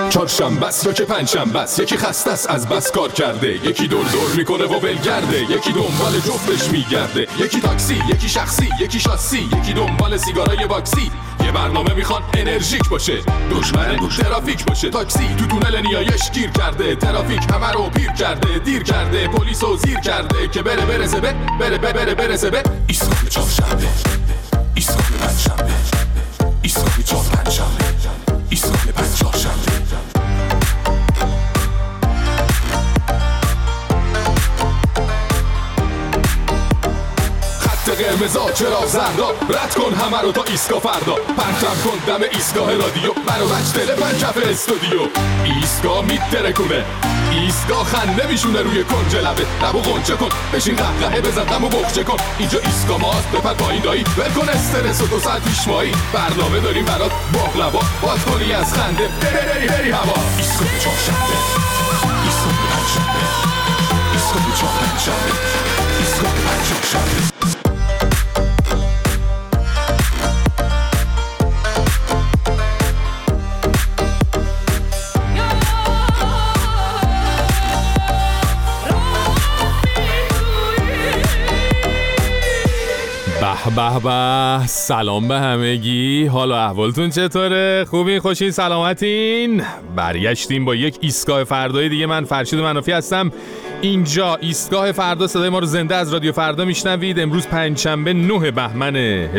چهارشنبه است یا که پنجشنبه است، یکی خسته است از بس کار کرده، یکی دور دور میکنه و ولگرده، یکی دنبال جفتش میگرده، یکی تاکسی، یکی شخصی، یکی شاسی، یکی دنبال سیگارای باکسی. یه برنامه میخوان انرژیک باشه، دشمن ترافیک باشه. تاکسی تو تونل نیایش گیر کرده، ترافیک همه رو پیر کرده، دیر کرده، پلیسو زیر کرده که برسه به ایستگاه چهارشنبه، ایستگاه پنجشنبه، ایستگاه چهارشنبه، ایستگاه پنجشنبه. قرمزا چرا زردا، رد کن همه رو تا ایستگاه فردا، پرچم کن دم ایستگاه رادیو، منو مجدل پنجف استودیو. ایستگاه میترکونه، ایستگاه خنده میشونه روی کنج لبه، لبو غنچه کن، بشین قهقهه بزن دمو بخچه کن. اینجا ایستگاه ماست، بپر پایین دایی، ول کن استرس و 2 ساعت پیش مایی. برنامه داریم برات باقلوا، باز کنی از خنده بری هوا. ایستگاه چهارشنبه، ایستگاه پنجشنبه، ایستگاه چهارشنبه، ایستگاه پنجشنبه. به سلام به همگی، حال و احوالتون چطوره؟ خوبین؟ خوشین؟ سلامتین؟ برگشتیم با یک ایستگاه فردای دیگه. من فرشید منافی هستم. اینجا ایستگاه فردا، صدای ما رو زنده از رادیو فردا میشنوید. امروز پنجشنبه 9 بهمن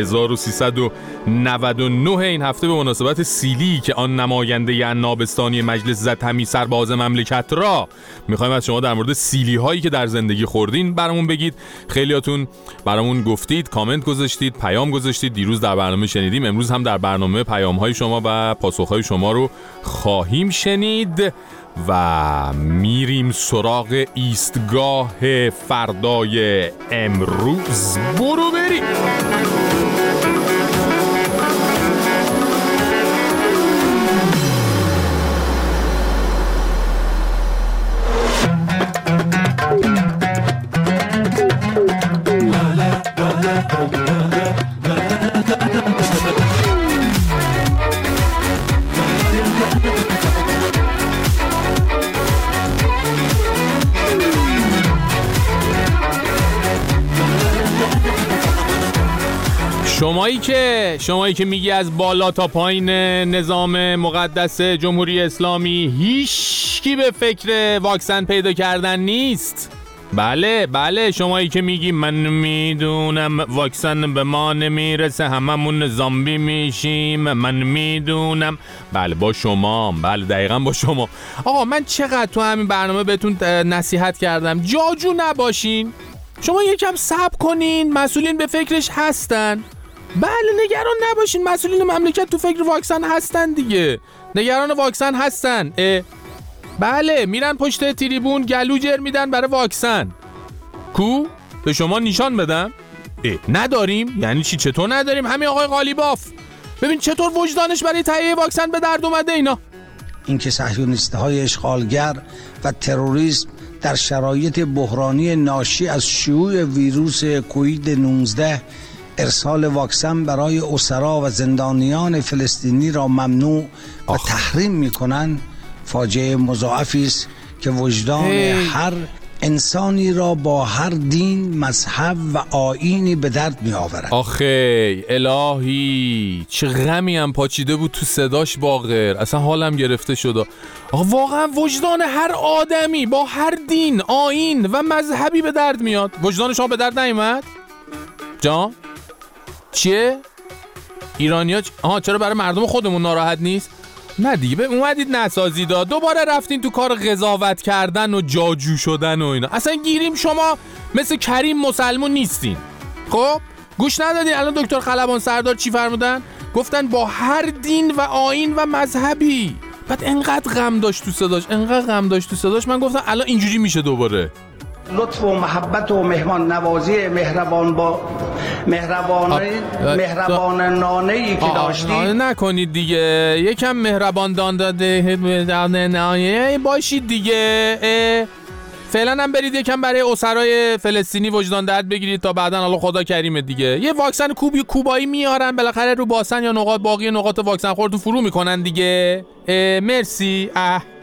1399. این هفته به مناسبت سیلی که آن نماینده عنابستانی مجلس زد همی سرباز مملکت را، میخوایم از شما در مورد سیلی هایی که در زندگی خوردین برامون بگید. خیلیاتون برامون گفتید، کامنت گذاشتید، پیام گذاشتید. دیروز در برنامه شنیدیم، امروز هم در برنامه پیام های شما و پاسخ های شما رو خواهیم شنید و میریم سراغ ایستگاه فردای امروز. برو بریم. شمایی که میگی از بالا تا پایین نظام مقدس جمهوری اسلامی هیچکی به فکر واکسن پیدا کردن نیست. بله شمایی که میگی من میدونم واکسن به ما نمیرسه، هممون زامبی میشیم، من میدونم. بله با شما، بله دقیقا با شما. آقا من چقدر تو همین برنامه بهتون نصیحت کردم جاجو نباشین، شما یکم صبر کنین، مسئولین به فکرش هستن. بله نگران نباشین، مسئولین مملکت تو فکر واکسن هستن دیگه، نگران واکسن هستن. بله میرن پشت تریبون گلو جر میدن برای واکسن. کو به شما نشان بدم؟ نداریم؟ یعنی چی؟ چطور نداریم؟ همین آقای قالیباف ببین چطور وجدانش برای تهیه واکسن به درد اومده. اینا اینکه صهیونیست‌های اشغالگر و تروریسم در شرایط بحرانی ناشی از شیوع ویروس کووید 19 ارسال واکسن برای اسرا و زندانیان فلسطینی را ممنوع و تحریم می‌کنند، فاجعه مضاعفی است که وجدان هر انسانی را با هر دین، مذهب و آیینی به درد می‌آورد. آخه الهی چه غمی هم پاچیده بود تو صداش باقر، اصلا حالم گرفته شد. آقا واقعا وجدان هر آدمی با هر دین، آیین و مذهبی به درد میاد. وجدان شما به درد نیامد؟ جان چیه؟ ایرانیا چرا برای مردم خودمون ناراحت نیست؟ نه دیگه اومدید نسازید، دوباره رفتین تو کار قضاوت کردن و جاجو شدن و اینا. اصلا گیریم شما مثل کریم مسلمون نیستین. خب گوش ندادین الان دکتر خلبان سردار چی فرمودن؟ گفتن با هر دین و آیین و مذهبی. بعد انقدر غم داشت تو صداش، من گفتم الان اینجوری میشه دوباره. لطف و محبت و مهمان نوازی مهربانانه‌ای که داشتید نکنید دیگه، یکم مهربان داده باشید دیگه. فعلا هم برید یکم برای اسرای فلسطینی وجدان درد بگیرید تا بعداً الله خدا کریمه دیگه. یه واکسن کوبایی میارن بالاخره رو باسن یا باقی نقاط واکسن خورتون فرو میکنن دیگه. مرسی.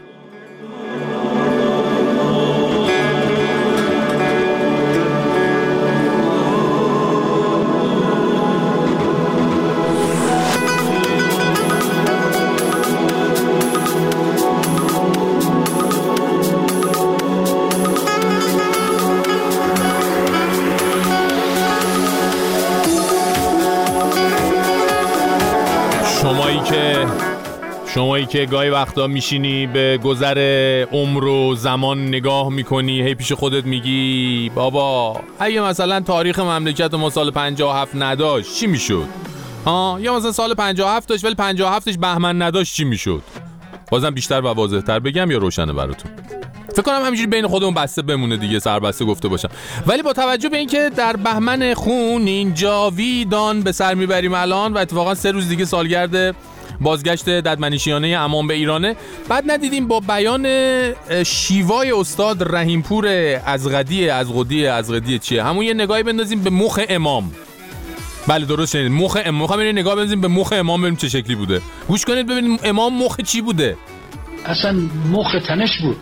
شمایی که گاهی وقتا میشینی به گذر عمر و زمان نگاه میکنی، هی پیش خودت میگی بابا اگه مثلا تاریخ مملکت ما سال 57 نداشت چی میشد؟ یا مثلا سال 57 داشت ولی 57ش بهمن نداشت چی میشد؟ بازم بیشتر و واضح‌تر بگم یا روشنه براتون؟ فکر کنم همینجوری بین خودمون بسته بمونه دیگه، سربسته گفته باشم. ولی با توجه به اینکه در بهمن خون این جاویدان به سر میبریم الان و اتفاقا 3 روز دیگه سالگرد بازگشت ددمنشیانه امام به ایرانه، بعد ندیدیم با بیان شیوای استاد رحیمپور ازغدی چیه، همون یه نگاهی بندازیم به مخ امام. بله درست شنید، مخ امام. می‌خوام یه نگاه بندازیم به مخ امام ببینیم چه شکلی بوده. گوش کنید ببینیم امام مخ چی بوده. اصلا مخ تنش بود.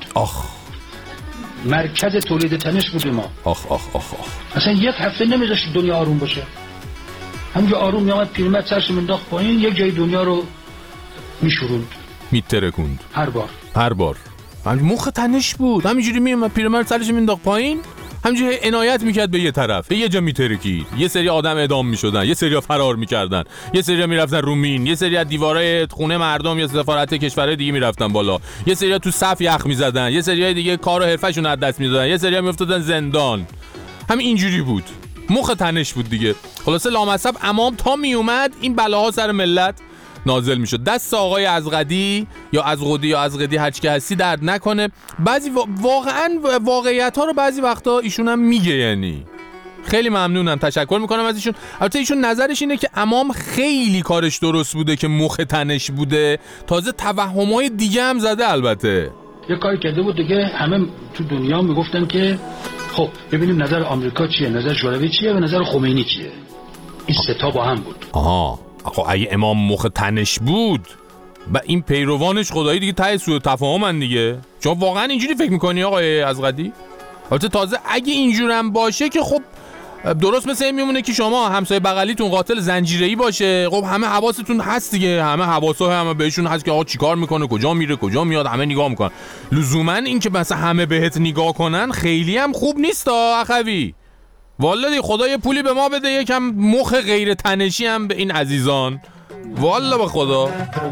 مرکز تولید تنش بود ما. اصلا یک هفته نمیذاشت دنیا آروم باشه. همونجا آروم میامد پیرمرد سرش منداخت پایین، یک جای دنیا رو میشوروند، میترکوند. هر بار مخ تنش بود. همینجوری میامد پیرمرد سرش منداخت پایین، همینجوری عنایت میکرد به یه طرف، به یه جا میترکید. یه سری آدم اعدام میشدن، یه سری فرار میکردن، یه سری میرفتن رومین، یه سری از دیوارای خونه مردم یا سفارت کشورهای دیگه میرفتن بالا، یه سری تو صف یخ میزدن، یه سری دیگه کار و حرفشون از دست میدادن، یه سری میافتادن زندان. همین اینجوری بود. مخ تنش بود دیگه. خلاصه لامصب امام تا می اومد این بلاها سر ملت نازل میشد. دست آقای ازغدی یا ازغدی هر چی که هستی درد نکنه. بعضی واقعا واقعیت ها رو بعضی وقتا ایشون هم میگه، یعنی خیلی ممنونم، تشکر میکنم از ایشون. البته ایشون نظرش اینه که امام خیلی کارش درست بوده که مخ تنش بوده، تازه توهمای دیگه هم زده. البته یه کاری کرده بود دیگه، همه تو دنیا میگفتن که خب ببینیم نظر آمریکا چیه، نظر شوروی چیه و نظر خمینی چیه. این سه تا با هم بود. خب اگه امام مخ تنش بود و این پیروانش خدایی دیگه ته سوء تفاهمن دیگه. چون واقعا اینجوری فکر میکنی آقای ازغدی؟ البته تازه اگه اینجورم باشه که خب درست مثل این میمونه که شما همسایه بغلیتون قاتل زنجیره‌ای باشه، خب همه حواستون هست دیگه، همه حواسا همه بهشون هست که آقا چیکار میکنه، کجا میره، کجا میاد، همه نگاه میکنن. لزوما این که مثلا همه بهت نگاه کنن خیلی هم خوب نیست اخوی. والله خدا یه پولی به ما بده یکم مخ غیر تنشی هم به این عزیزان، والله به خدا.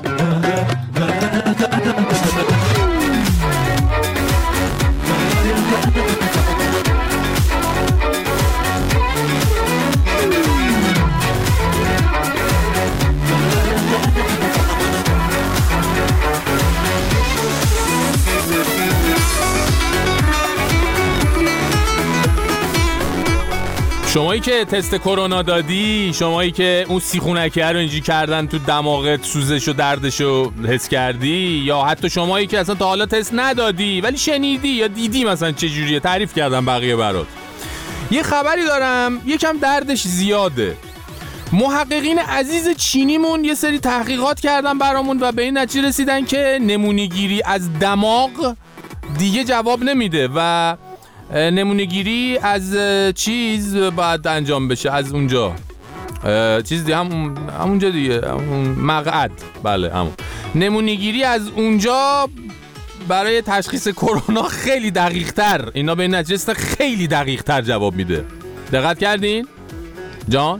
شمایی که تست کرونا دادی، شمایی که اون سیخونکه رو اینجوری کردن تو دماغت، سوزش و دردش رو حس کردی، یا حتی شمایی که اصلا تا حالا تست ندادی ولی شنیدی یا دیدی مثلا چه جوریه، تعریف کردم بقیه برات. یه خبری دارم یکم دردش زیاده. محققین عزیز چینیمون یه سری تحقیقات کردن برامون و به این نتیجه رسیدن که نمونه‌گیری از دماغ دیگه جواب نمیده و نمونه‌گیری از چیز باید انجام بشه، از اونجا چیز دیگه، همونجا دیگه، همون مقعد. بله همون نمونه‌گیری از اونجا برای تشخیص کرونا خیلی دقیق‌تر، اینا به این نتیجه خیلی دقیق‌تر جواب میده. دقت کردین جان؟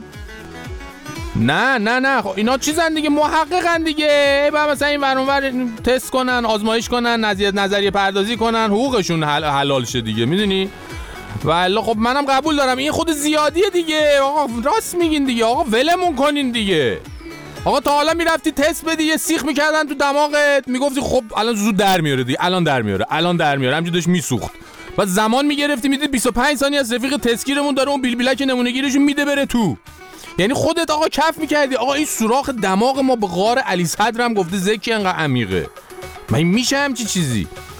نه خب اینا چیزن دیگه، محققن دیگه، بعد مثلا این ور اونور تست کنن، آزمایش کنن، نظریه پردازی کنن، حقوقشون حلال شه دیگه، میدونی؟ والله خب منم قبول دارم این خود زیادیه دیگه. آقا راست میگین دیگه، آقا ولمون کنین دیگه. آقا تا حالا میرفتی تست بدی، یه سیخ میکردن تو دماغت، میگفتی خب الان زود در میاره دیگه، الان در میاره همینجوری داشت میسوخت. بعد زمان میگرفتی، میدید 25 ثانیه از رفیق تسکیرمون داره اون بیلبیلک نمونه‌گیریشو میده بره تو. یعنی خودت آقا کف میکردی آقا این سوراخ دماغ ما به غار علی صدرم گفته زکی انقدر عمیقه. من میشه همچی چیزی؟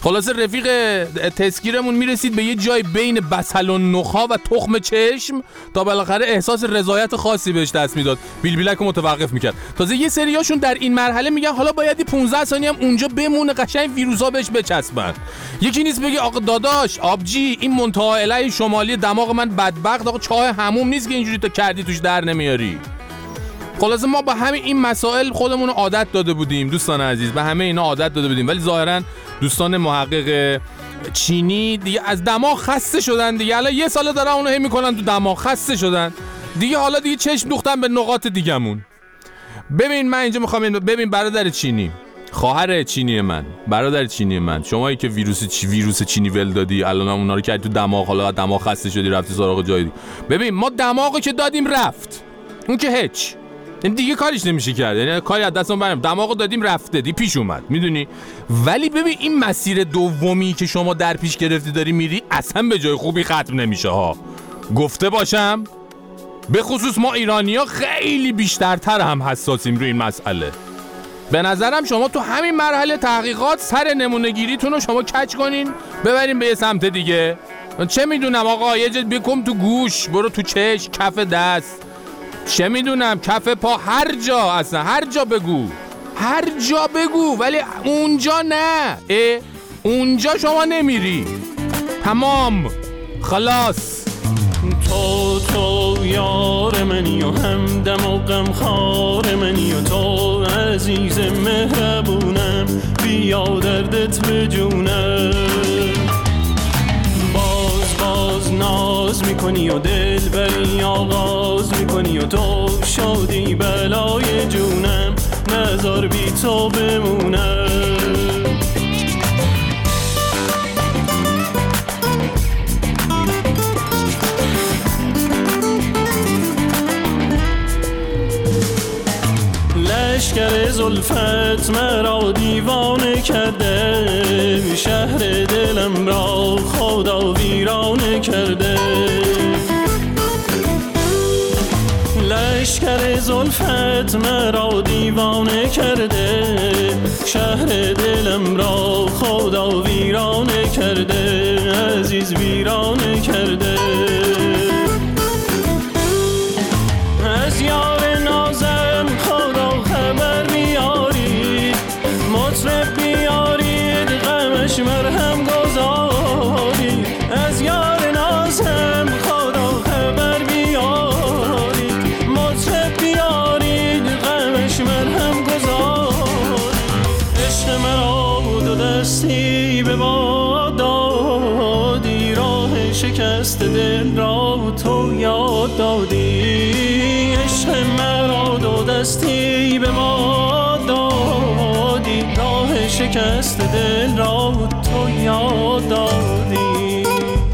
خلاص رفیق تسکیرمون میرسید به یه جای بین بصل و نخا و تخم چشم تا بالاخره احساس رضایت خاصی بهش دست میداد. بیلبیلک رو متوقف میکرد. تازه یه سریاشون در این مرحله میگن حالا باید 15 ثانیه هم اونجا بمونه قشنگ ویروسا بهش بچسبن. یکی نیست بگه آقا داداش آبجی این منتهی الهی شمالی دماغ من بدبخت آقا چاه حموم نیست که اینجوری تا کردی توش در نمیاری. خلاصه ما با همین این مسائل خودمون رو عادت داده بودیم دوستان عزیز، به همه اینا عادت داده بودیم، ولی ظاهرا دوستان محقق چینی دیگه از دماغ خسته شدن دیگه. الان یه ساله دارن اونو هی میکنن تو دماغ خسته شدن دیگه، حالا دیگه چشم دوختن به نقاط دیگمون. ببین من اینجا میخوام ببین برادر چینی، خواهر چینی من، برادر چینی من، شمایی که ویروس چینی ول دادی الان اونا رو کردی تو دماغ، حالا دماغ خسته شدی رفتی سراغ جای دیگه. ببین ما دماغو که دادیم رفت، اون که هیچ، یعنی دیگه کاریش نمیشه کرد، یعنی کاری از دستمون برنمیاد. دماغو دادیم رفته دی پیش اومد میدونی. ولی ببین این مسیر دومی که شما در پیش گرفتی داری میری اصلا به جای خوبی ختم نمیشه ها. گفته باشم به خصوص ما ایرانی‌ها خیلی بیشترتر هم حساسیم روی این مسئله. به نظرم شما تو همین مرحله تحقیقات سر نمونه گیریتون رو شما کج کنین ببرین به یه سمت دیگه. من چه میدونم آقا یه جد بکن تو گوش، برو تو چشم، کف دست، چه میدونم کف پا، هر جا، اصلا هر جا بگو، هر جا بگو، ولی اونجا نه. اونجا شما نمیری. تمام خلاص. تو یار منی و همدم و غمخوار منی و تو عزیز مهربونم، بیا دردت به جونم. باز ناز میکنی و دل بری آغاز میکنی و تو شادی بلای جونم، نذار بی تو بمونم. لشکر زلفت مرا دیوانه کرده، شهر دلم را خدا ویرانه کرده. لشکر زلفت مرا دیوانه کرده، شهر دلم را خدا ویرانه کرده، عزیز ویرانه کرده. از یار نازم خدا خبر بیاری، مطرب بیارید غمش مرهم گذاری. از یار نازم خدا خبر بیارید، مطرب بیارید غمش مرهم گذاری. عشق مرا دو دستی به باد دادی، راه شکست دل را تو یاد دادی. عشق مرا دو دستی به ما دادی، راه شکست دل را تو یاد دادی.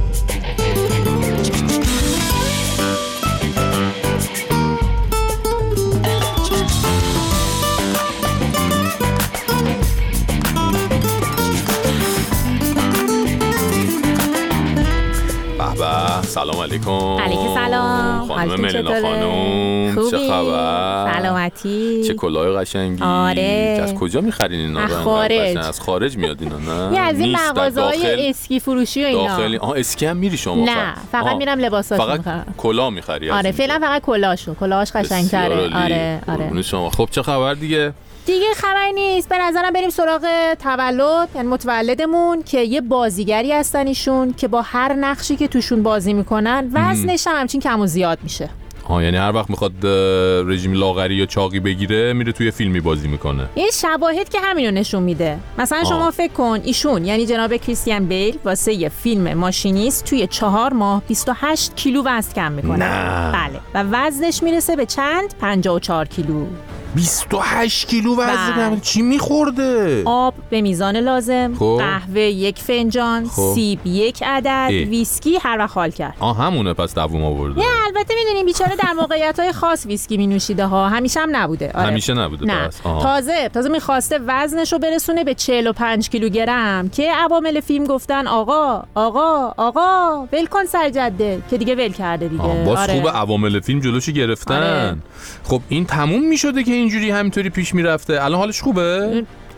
سلام علیکم. علیکم سلام. خانم ملینا خانم چه خبر؟ سلامتی. چه کلاه قشنگی. آره. از کجا می‌خرین اینا رو؟ خارج. از خارج میاد اینا نه؟ یه از این مغازه‌های اسکی فروشی و اینا. داخلی. اسکی هم میری شما؟ نه فقط میرم لباساشو می‌خرم. فقط کلاه می‌خری؟ آره فعلا فقط کلاهش قشنگ‌تره. آره. شما خب چه خبر دیگه خبری نیست. به نظرم بریم سراغ تولد، یعنی متولدمون که یه بازیگری هستن ایشون که با هر نقشی که توشون بازی میکنن وزنش هم همچین کم و زیاد میشه. یعنی هر وقت میخواد رژیم لاغری یا چاقی بگیره میره توی فیلمی بازی میکنه. یه شواهد که همینو نشون میده. مثلا شما فکر کن ایشون یعنی جناب کریستیان بیل واسه یه فیلم ماشینیست توی 4 ماه 28 کیلو وزن کم میکنه. بله و وزنش میرسه به چند؟ 54 کیلو. 28 کیلو وزن. چی میخورده؟ آب به میزان لازم، قهوه 1 فنجان، سیب 1 عدد، ویسکی هر وقت حال کرد. همونه پس دووم آورده. البته میدونیم بیچاره در موقعیت‌های خاص ویسکی مینوشیده ها، همیشه هم نبوده. همیشه نبوده. نه. تازه میخواسته وزنشو برسونه به 45 کیلوگرم که عوامل فیلم گفتن آقا ول کن سرجده که دیگه ول کرده دیگه. باز خوب عوامل فیلم جلوشو گرفتن. خب این تموم میشده که اینجوری همینطوری پیش میرفته. الان حالش خوبه؟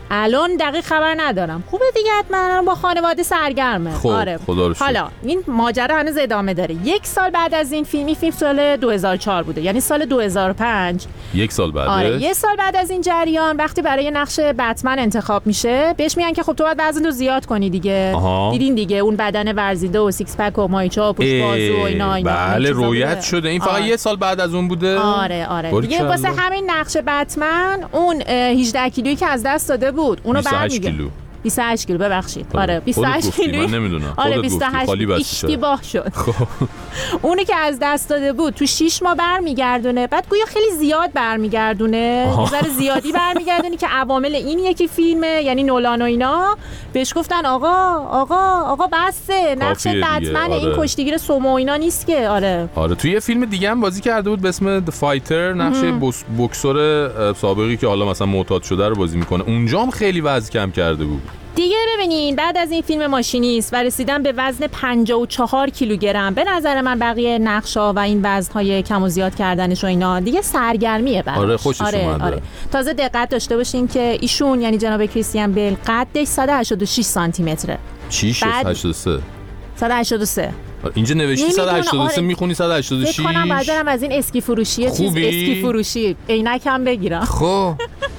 الان دقیق خبر ندارم. خوبه دیگه، حتما با خانواده سرگرمه. خب آره. خدا رو شکر. حالا این ماجرا هنوز ادامه داره. 1 سال بعد از این فیلم سال 2004 بوده، یعنی سال 2005. 1 سال بعد. آره 1 سال بعد از این جریان وقتی برای نقش بتمن انتخاب میشه، بهش میگن که خب تو باید وزن رو زیاد کنی دیگه. دیدین دیگه اون بدن ورزیده و سیکس پک و مایچه و پوست بازو و اینا. بله رویت شده. این فقط 1 سال بعد از اون بوده. آره دیگه واسه همین نقش بتمن اون 18 کیلویی که از دست داده بود اونو برمیگه. 28 کیلو ببخشید. آره 28 کیلو. من نمیدونم. آره 28 اشتباه شد. اونی که از دست داده بود تو 6 ماه برمیگردونه. بعد گویا خیلی زیاد برمیگردونه. نظر زیادی برمیگردونه که عوامل این یکی فیلمه، یعنی نولان و اینا بهش گفتن آقا بسه، نقش بتمن این کشتیگیر سومو اینا نیست که. آره توی یه فیلم دیگه هم بازی کرده بود به اسم The Fighter، نقش بوکسور سابقی که حالا مثلا معتاد شده رو بازی میکنه. اونجا هم خیلی وزن کم کرده بود دیگه. ببینین بعد از این فیلم ماشینیست و رسیدن به وزن 54 کیلوگرم، به نظر من بقیه نقشا و این وزن‌های کم و زیاد کردنش و اینا دیگه سرگرمیه براش. آره خوشش اومده. تازه دقت داشته باشین که ایشون یعنی جناب کریستیان بیل قدش 186 سانتی متره. چی 183 183 اینجا نوشتی 183 میخونی 186. فکر کنم بعدم از این اسکی فروشیه، چیز اسکی فروشی عینکم بگیرم. خب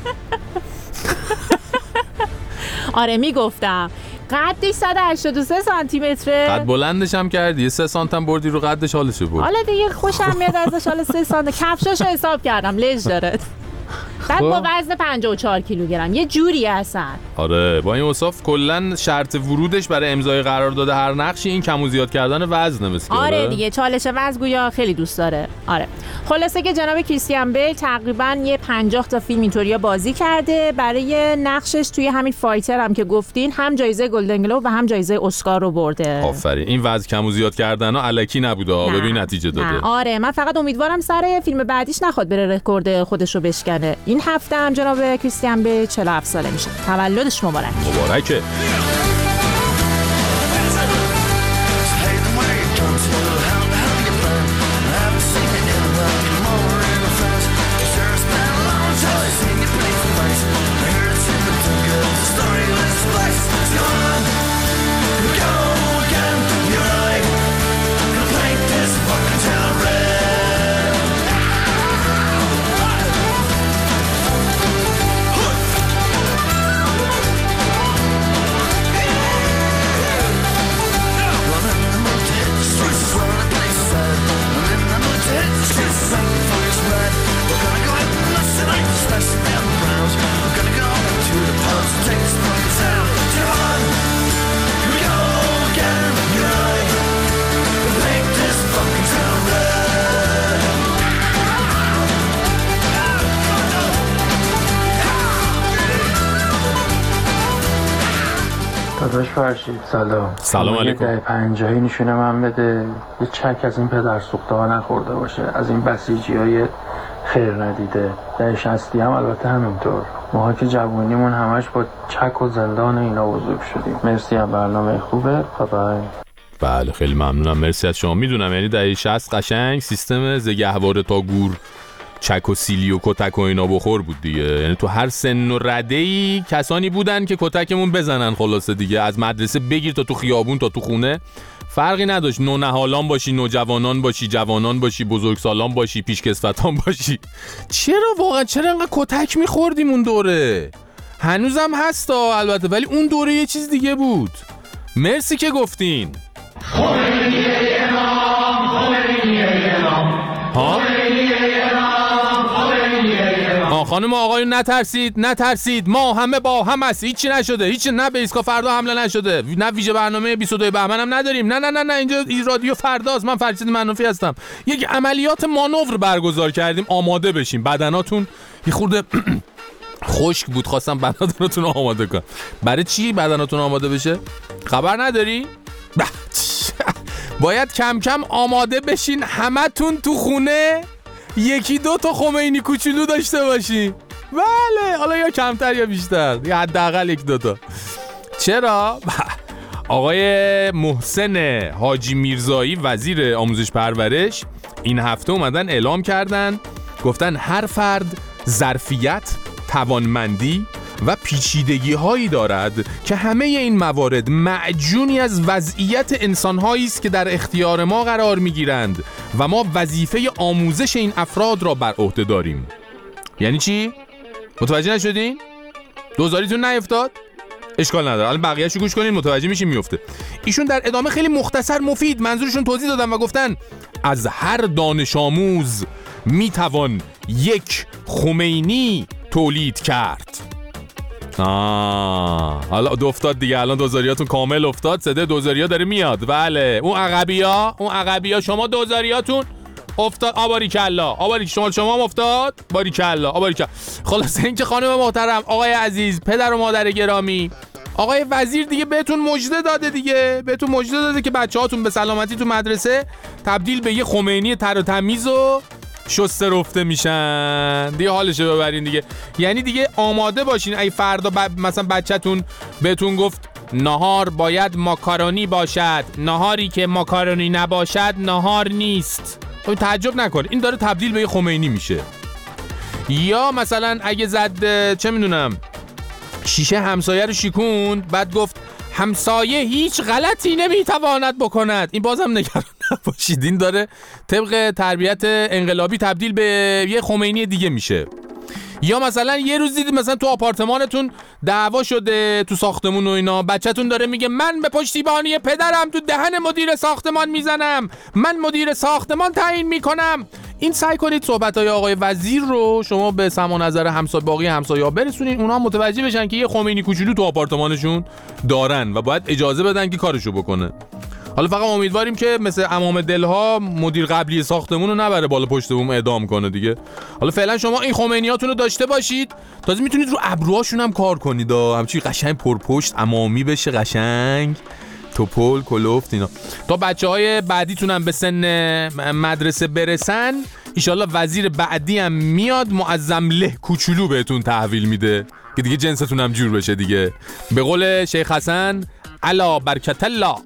آره میگفتم قدش 183 سانتی متره. قد بلندش هم کردی 3 سانتی هم بردی رو قدش، حالشه بود. حالا دیگه خوشم میاد ازش. حالا 3 سانتی کفشاشو حساب کردم لژ داره. بعد با وزن 54 کیلوگرم یه جوری اصلا. آره با این اوصاف کلا شرط ورودش برای امضای قرارداد هر نقشی این کم و زیاد کردن وزنه مثل. آره دیگه چالش وزن گویا خیلی دوست داره. آره خلاصه که جناب کریستیان بیل تقریبا یه 50 تا فیلم اینطوری بازی کرده. برای نقشش توی همین فایتر هم که گفتین هم جایزه گلدن گلوب و هم جایزه اسکار رو برده. آفرین. این وزن کم و زیاد کردن ها الکی نبوده. ببین نتیجه داده. آره من فقط امیدوارم سر فیلم بعدیش نخواد بره رکورد خودش رو بشکنه. این هفته هم جناب کریستیان بیل 47 ساله میشه. تولدش مبارکه. داداش فرشید سلام علیکم. یه 50 نشونه من بده، یه چک از این پدر سوخته ها نخورده باشه، از این بسیجی های خیر ندیده. 60 هم البته همینطور. ماها که جوانیمون همش با چک و زندان اینا بزرگ شدیم. مرسی از برنامه خوبه. بای. بله خیلی ممنونم، مرسی از شما. میدونم یعنی 60 قشنگ سیستم زگهواره تا گور چک و سیلی و کتک و اینا بخور بود دیگه. یعنی تو هر سن و رده‌ای کسانی بودن که کتکمون بزنن. خلاصه دیگه از مدرسه بگیر تا تو خیابون تا تو خونه فرقی نداشت. نونهالان باشی، نوجوانان باشی، جوانان باشی، بزرگسالان باشی، پیشکسوتان باشی. چرا انقدر کتک میخوردیم اون دوره؟ هنوزم هستا البته، ولی اون دوره یه چیز دیگه بود. مرسی که گفتین. خانم و آقایون نترسید، ما همه با هم هستیم. هیچی نشده، هیچی. نه به ایسکا فردا حمله نشده، نه ویژه برنامه 22 بهمن هم نداریم. نه اینجا رادیو فرداست. من فرشید منوفی هستم. یک عملیات مانور برگزار کردیم، آماده بشیم. بدناتون یه خورده خشک بود، خواستم بدناتون رو آماده کنم. برای چی بدناتون آماده بشه؟ خبر نداری؟ باید کم کم آماده بشین. همتون تو خونه 1-2 تا خمینی کوچولو داشته باشی. بله حالا یا کمتر یا بیشتر، یا حداقل 1-2 تا. چرا؟ آقای محسن حاجی میرزایی وزیر آموزش پرورش این هفته اومدن اعلام کردن، گفتن هر فرد ظرفیت، توانمندی و پیچیدگی هایی دارد که همه این موارد معجونی از وضعیت انسان هایی است که در اختیار ما قرار می گیرند و ما وظیفه آموزش این افراد را بر عهده داریم. یعنی چی؟ متوجه نشدین؟ دوزاریتون نیفتاد؟ اشکال نداره، الان بقیه‌شو گوش کنین متوجه میشین میفته. ایشون در ادامه خیلی مختصر مفید منظورشون توضیح دادن و گفتن از هر دانش آموز میتوان یک خمینی تولید کرد. حالا افتاد دیگه، الان دوزاریاتون کامل افتاد، صدای دوزاریا داره میاد. بله اون عقبیا شما دوزاریاتون افتاد. آباریکلا شما هم افتاد. باریکلا آباریکلا. خلاص اینکه خانم محترم، آقای عزیز، پدر و مادر گرامی، آقای وزیر دیگه بهتون مژده داده که بچه‌هاتون به سلامتی تو مدرسه تبدیل به یه خمینی تر و تمیز و شسته رفته میشن. دیگه حالشو ببرین دیگه. یعنی دیگه آماده باشین اگه فردا مثلا بچه‌تون بهتون گفت نهار باید ماکارونی باشد، نهاری که ماکارونی نباشد نهار نیست، تعجب نکن، این داره تبدیل به یه خمینی میشه. یا مثلا اگه زد چه میدونم شیشه همسایه رو شیکوند، بعد گفت همسایه هیچ غلطی نمیتواند بکند، این بازم نگران نباشید، این داره طبق تربیت انقلابی تبدیل به یه خمینی دیگه میشه. یا مثلا یه روز دیدید مثلا تو آپارتمانتون دعوا شده تو ساختمون و اینا، بچه‌تون داره میگه من به پشتیبانی پدرم تو دهن مدیر ساختمان میزنم، من مدیر ساختمان تعیین میکنم. این سعی کنید صحبت‌های آقای وزیر رو شما به سمع و نظر باقی همسایه‌ها برسونین، اونا متوجه بشن که یه خمینی کوچولو تو آپارتمانشون دارن و باید اجازه بدن که کارشو بکنه. حالا فقط امیدواریم که مثل عمام دلها مدیر قبلی ساختمون رو نبره بالا پشت بوم اعدام کنه دیگه. حالا فعلا شما این خمینیاتون رو داشته باشید، تازه میتونید رو ابروهاشون هم کار کنید، همچین قشنگ پرپشت عمامی بشه، قشنگ توپل کلفت اینا، تا بچه‌های بعدیتون هم به سن مدرسه برسن. ایشالله وزیر بعدی هم میاد معظم له کوچولو بهتون تحویل میده که دیگه جنستون هم جور بشه دیگه. به قول شیخ حسن علا برکت الله.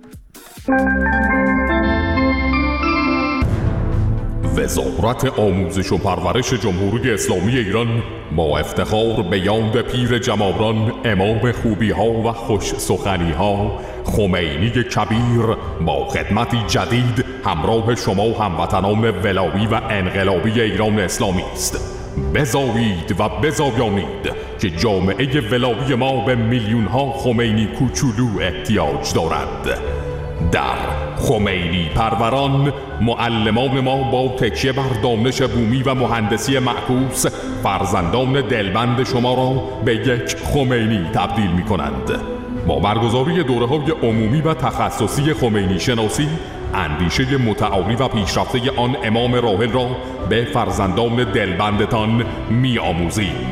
وزارت آموزش و پرورش جمهوری اسلامی ایران با افتخار به یاد پیر جماران، امام خوبی ها و خوش سخنی ها، خمینی کبیر، با خدمتی جدید همراه شما هموطنان ولایی و انقلابی ایران اسلامی است. بزایید و بزایانید که جامعه ولایی ما به میلیون ها خمینی کوچولو احتیاج دارد. در خمینی پروران معلمان ما با تکیه بر دانش بومی و مهندسی معکوس فرزندان دلبند شما را به یک خمینی تبدیل می کنند. با برگزاری دوره‌های عمومی و تخصصی خمینی شناسی، اندیشه متعالی و پیشرفته آن امام راحل را به فرزندان دلبندتان می آموزیم،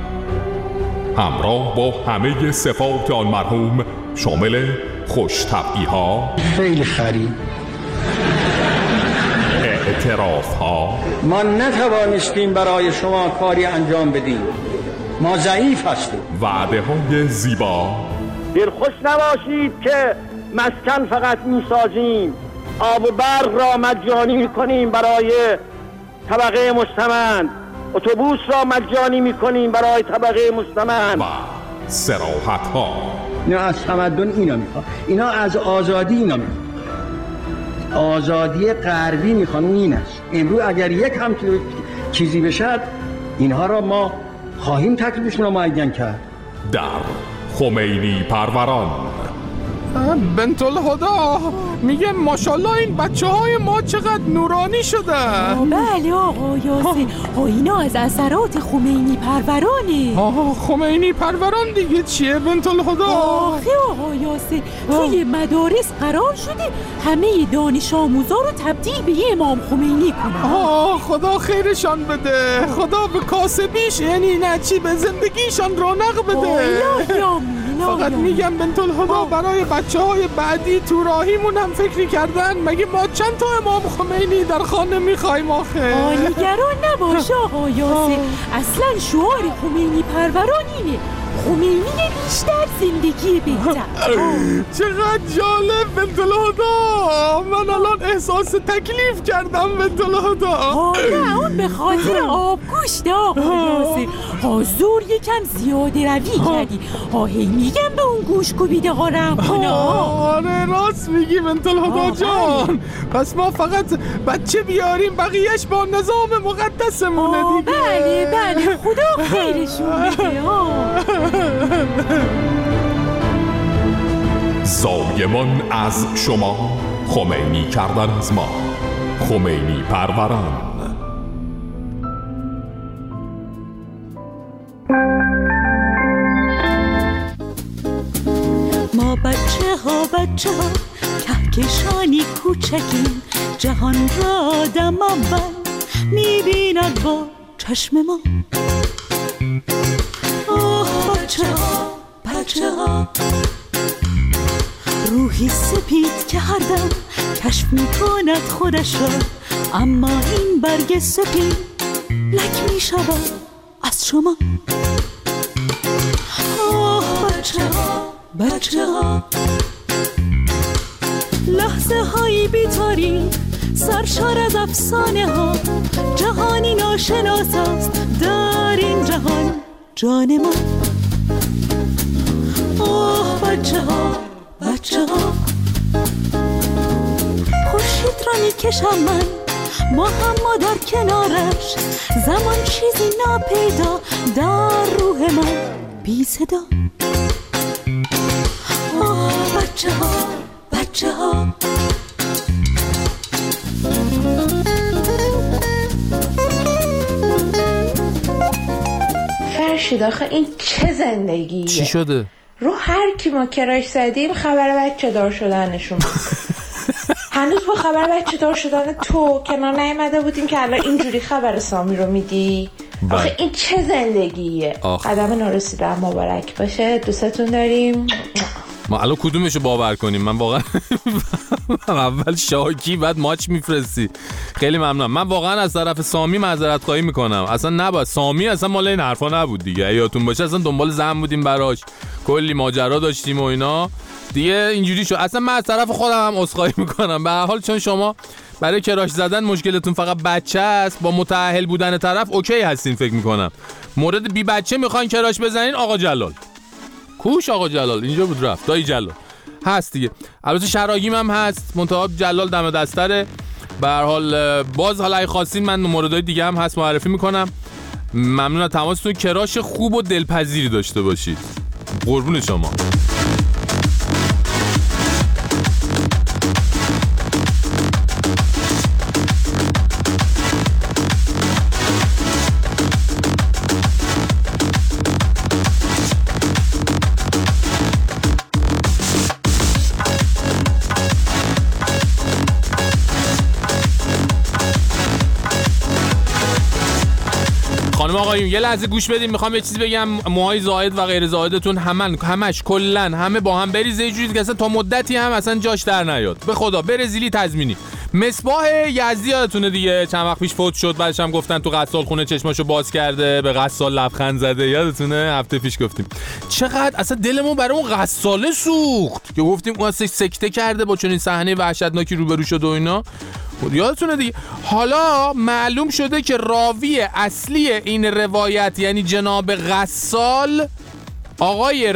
همراه با همه صفات آن مرحوم، شامل خوش طبعی ها، خیلی خرید، اعتراف ها، ما نتوانستیم برای شما کاری انجام بدیم، ما ضعیف هستیم، وعده های زیبا. دلخوش نباشید که مسکن فقط میسازیم، آب و برق را مجانی میکنیم برای طبقه مستمند، اتوبوس را مجانی میکنیم برای طبقه مستمند و صراحت ها. اینا از تمدن اینا میخواد، اینا از آزادی اینا میخواد، آزادی غربی میخوان، این است. امروز اگر یک هم چیزی بشد اینها را ما خواهیم تکلیفشون را معین کرد. در خمینی پروران. بنت الهدا میگه ماشاءالله این بچه‌های ما چقدر نورانی شده. بله آقا یاسر، اینا از اثرات خمینی پرورانه. خمینی پروران دیگه چیه بنت الهدا؟ آخه آقا یاسر، توی مدارس قرار شده همه دانش آموزا رو تبدیل به یه امام خمینی کنن. خدا خیرشان بده، خدا به کاسبیش یعنی نه چی به زندگیشان رونق بده. فقط میگم بنت الهدا برای بچه‌های بعدی تو راهیمون هم فکری کردن، مگه ما چند تا امام خمینی در خانه میخوایم آخه؟ نگران نباش آقا یاسر، اصلا شعار خمینی پروران اینه خمینی بیشتر زندگی بهتر. چقدر جالب بنت الهدی. من الان احساس تکلیف کردم بنت الهدی. نه اون به خاطر آبگوشت آقا یاسر. زور یکم زیاده روی کردی. هی میگم به اون گوش کوبیده ها رحم کنه. آره راست میگی بنت الهدی جان. پس ما فقط بچه بیاریم بقیهش با نظام مقدسمونه دیگه. بله خدا خیرشون بده. زایمان از شما، خمینی کردن از ما، خمینی پروران. ما بچه ها کهکشانی کوچکیم، جهان را آدم اول میبیند با چشم ما. بچه ها روحی سپید که هر دم کشف میکند خودش را، اما این برگ سپید لک میشود از شما. بچه ها لحظه هایی بیتاری سرشار از افسانه ها، جهانی ناشناس است در این جهان جان ما. بچه ها خورشید را میکشم من، ما هم ما در کنارش، زمان چیزی ناپیدا در روح من بی صدا. بچه ها فرشید آخه این چه زندگیه؟ چی شده؟ رو هر کی ما کراش زدیم خبر بچه دار شدنشون. هنوز با خبر بچه دار شدن تو کنار نیامده بودیم که الان اینجوری خبر سامی رو میدی. آخه این چه زندگیه؟ قدم نارسیده مبارک باشه، دوستتون داریم. ما الان کدومشو باور کنیم؟ من واقعا اول شاکی بعد ماچ میفرستی. خیلی ممنونم. من واقعا از طرف سامی معذرت خواهی میکنم. اصلا نباید سامی اصلا مال این حرفا نبود دیگه. یادتون باشه اصلا دنبال زن بودیم براش، کلی ماجرا داشتیم و اینا دیگه اینجوری شد. اصلا من از طرف خودم هم عذرخواهی میکنم. به هر حال چون شما برای کراش زدن مشکلتون فقط بچه است، با متأهل بودن طرف اوکی هستین فکر میکنم. مورد بی بچه میخواین کراش بزنین، آقا جلال کوش، آقا جلال اینجا بود رفت، دایی جلال هست دیگه. البته شراگیم هم هست، منتها جلال دم دستره. به هر حال باز حالا اگه خواستین من موردهای دیگه هم هست معرفی میکنم. ممنون از تماستون. کراش خوب و دلپذیری داشته باشید. قربون شما. خانم آقایون یه لحظه گوش بدین، میخوام یه چیزی بگم. موهای زائد و غیر زائدتون همش کلن همه با هم بریزه یه جوری که اصلا تا مدتی هم اصلا جاش در نیاد. به خدا برزیلی تضمینی. مصباح یزدی یادتونه دیگه، چند وقت پیش فوت شد، بعدش هم گفتن تو غسال خونه چشماشو باز کرده، به غسال لبخند زده. یادتونه هفته پیش گفتیم چقدر اصلا دلمون برای اون غساله سوخت که گفتیم اون سکته کرده با چنین صحنه وحشتناکی روبرو شد و اینا. یادتونه دیگه. حالا معلوم شده که راوی اصلی این روایت یعنی جناب غسال آقای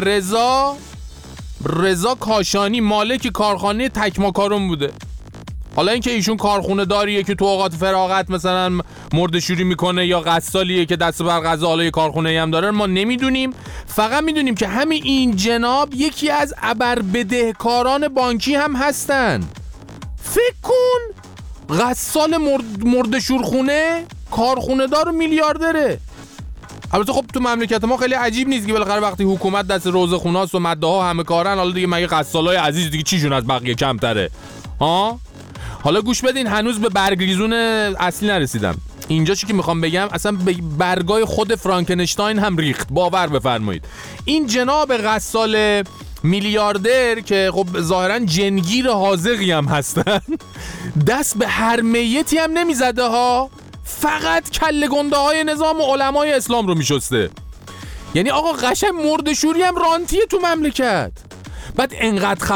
رضا کاشانی، مالک کارخانه تکماکارون بوده. حالا اینکه ایشون کارخونه داریه که تو اوقات فراغت مثلا مرده‌شوری میکنه یا غسالیه که دست بر غذا حالا کارخونه هم داره ما نمیدونیم. فقط میدونیم که همین این جناب یکی از ابربدهکاران بانکی هم هستن. فکر کن غسال مرده‌شورخونه کارخونه دار و میلیاردره. البته خب تو مملکت ما خیلی عجیب نیست که بالاخره وقتی حکومت دست روزخونه‌است و مده ها همه کارن، حالا دیگه مگه غسالای عزیز دیگه چیشون از بقیه کمتره؟ ها حالا گوش بدین، هنوز به برگریزون اصلی نرسیدم. اینجا چی که میخوام بگم اصلا به برگای خود فرانکنشتاین هم ریخت، باور بفرمایید. این جناب غسال میلیاردر که خب ظاهرا جنگیر حاذقی هم هستن دست به هر میتی هم نمیزده ها، فقط کله گنده های نظام و علمای اسلام رو میشسته. یعنی آقا قشنگ مرده‌شوری هم رانتیه تو مملکت. بعد انقدر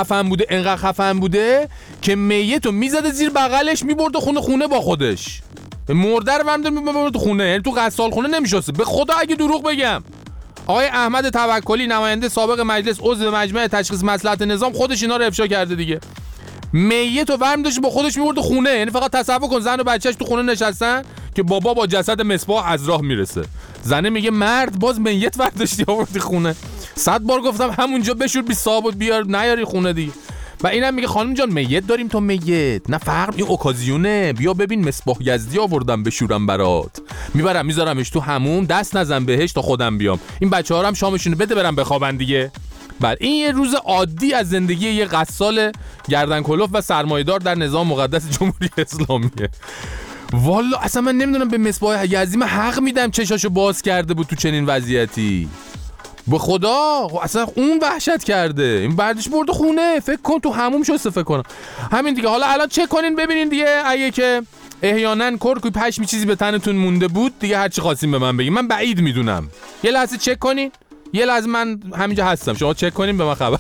خفن بوده که میتو میزده زیر بغلش میبرده خونه با خودش. مرده رو برمی‌داره میبرده خونه، یعنی تو غسال خونه نمیشسته. به خدا اگه دروغ بگم آقای احمد توکلی نماینده سابق مجلس عضو مجمع تشخیص مصلحت نظام خودش اینا رو افشا کرده دیگه. میتو برمی‌داشت با خودش میبرده خونه. یعنی فقط تصور کن زن و بچه‌ش تو خونه نشستن که بابا با جسد مصباح از راه میرسه، زنه میگه مرد باز میت برداشتی آوردی خونه. 100 بار گفتم همونجا بشور بی صابون بیار نیاری خونه دیگه. و اینم میگه خانم جان میت داریم تو میت نه فرق، این اوکازیونه، بیا ببین مصباح یزدی آوردم بشورم برات، میبرم میذارمش تو همون، دست نزن بهش تا خودم بیام، این بچه‌ها هم شامشونو بده برم بخوابن دیگه. بعد این یه روز عادی از زندگی یه غسال گردن کلوف و سرمایه‌دار در نظام مقدس جمهوری اسلامیه. والا اصلا من نمیدونم به مصباح یزدی من حق میدم چشاشو باز کرده بود تو چنین وضعیتی. به خدا اصلا اون وحشت کرده، این بردش برده خونه، فکر کن تو هموم شسته فکر کنم. همین دیگه. حالا الان چک کنین ببینین دیگه اگه که احیانا کرکوی پشمی چیزی به تنتون مونده بود دیگه هر چی خواستین به من بگین، من بعید میدونم. یه لحظه چک کنین، یه لحظه من همینجا هستم، شما چک کنین به من خبر